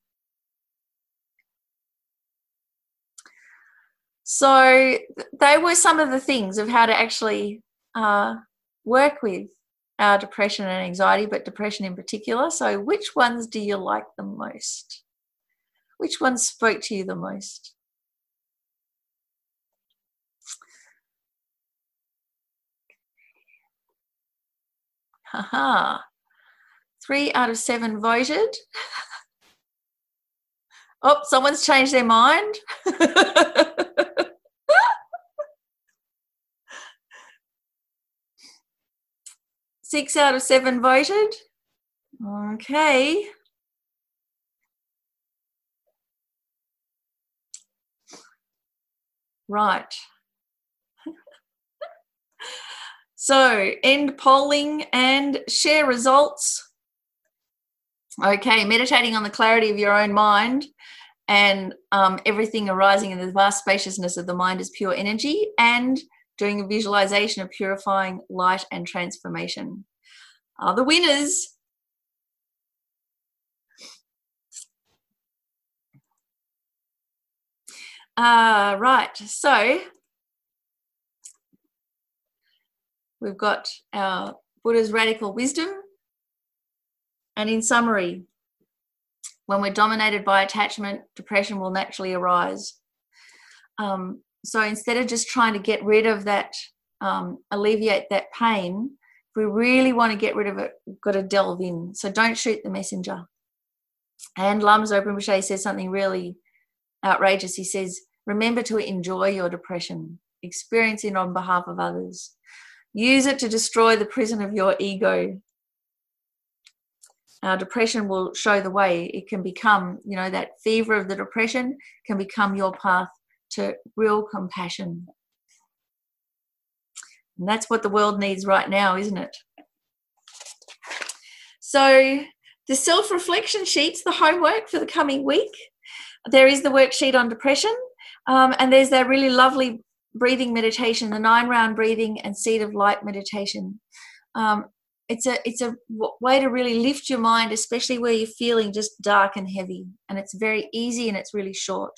So they were some of the things of how to actually uh, work with our depression and anxiety, but depression in particular. So which ones do you like the most? Which ones spoke to you the most? Haha. Three out of seven voted. Oh, someone's changed their mind. Six out of seven voted. Okay. Right. So end polling and share results. Okay, meditating on the clarity of your own mind and um, everything arising in the vast spaciousness of the mind is pure energy, and doing a visualization of purifying light and transformation are the winners. Uh, right, so we've got our Buddha's radical wisdom. And in summary, when we're dominated by attachment, depression will naturally arise. Um, so instead of just trying to get rid of that, um, alleviate that pain, if we really want to get rid of it, we've got to delve in. So don't shoot the messenger. And Lamzo Rinpoche says something really outrageous. He says, remember to enjoy your depression, experience it on behalf of others. Use it to destroy the prison of your ego. Our depression will show the way. It can become, you know, that fever of the depression can become your path to real compassion. And that's what the world needs right now, isn't it? So the self-reflection sheets, the homework for the coming week, there is the worksheet on depression, um, and there's that really lovely breathing meditation, the nine-round breathing and seed of light meditation. Um, it's a it's a w- way to really lift your mind, especially where you're feeling just dark and heavy, and it's very easy and it's really short.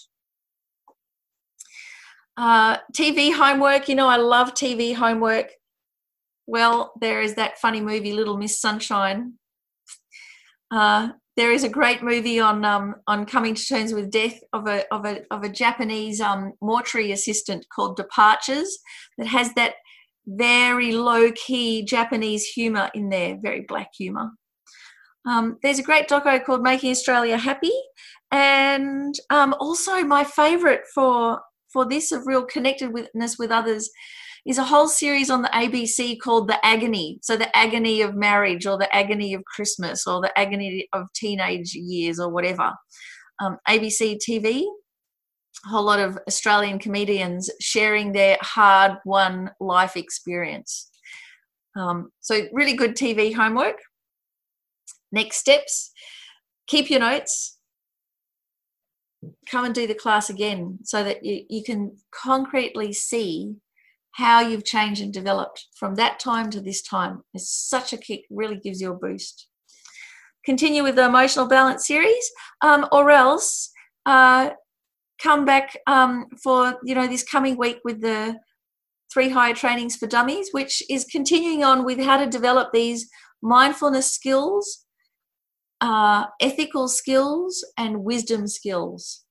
Uh, T V homework, you know, I love T V homework. Well, there is that funny movie, Little Miss Sunshine. Uh, there is a great movie on um, on coming to terms with death of a of a of a Japanese um, mortuary assistant called Departures, that has that very low key Japanese humour in there, very black humour. Um, there's a great doco called Making Australia Happy, and um, also my favourite for for this of real connectedness with others is a whole series on the A B C called The Agony. So the agony of marriage, or the agony of Christmas, or the agony of teenage years, or whatever. Um, A B C T V, a whole lot of Australian comedians sharing their hard-won life experience. Um, so really good T V homework. Next steps, keep your notes. Come and do the class again so that you, you can concretely see how you've changed and developed from that time to this time. It's such a kick, really gives you a boost. Continue with the emotional balance series, um, or else uh, come back um, for, you know, this coming week with the three higher trainings for dummies, which is continuing on with how to develop these mindfulness skills, uh, ethical skills, and wisdom skills.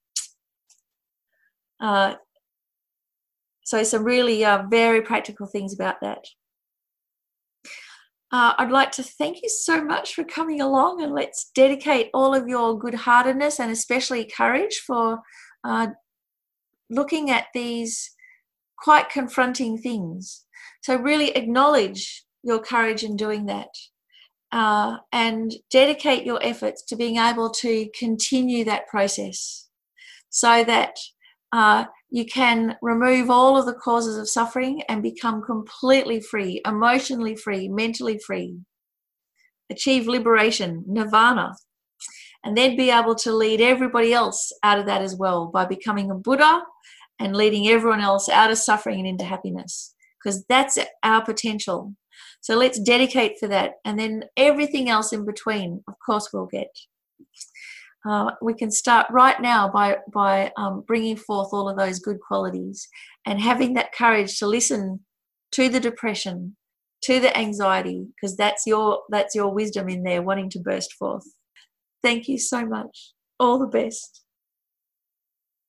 Uh, So some really uh, very practical things about that. Uh, I'd like to thank you so much for coming along, and let's dedicate all of your good-heartedness and especially courage for uh, looking at these quite confronting things. So really acknowledge your courage in doing that, uh, and dedicate your efforts to being able to continue that process so that uh, you can remove all of the causes of suffering and become completely free, emotionally free, mentally free, achieve liberation, nirvana, and then be able to lead everybody else out of that as well by becoming a Buddha and leading everyone else out of suffering and into happiness, because that's our potential. So let's dedicate for that, and then everything else in between, of course, we'll get. Uh, we can start right now by by um, bringing forth all of those good qualities and having that courage to listen to the depression, to the anxiety, because that's your that's your wisdom in there wanting to burst forth. Thank you so much. All the best.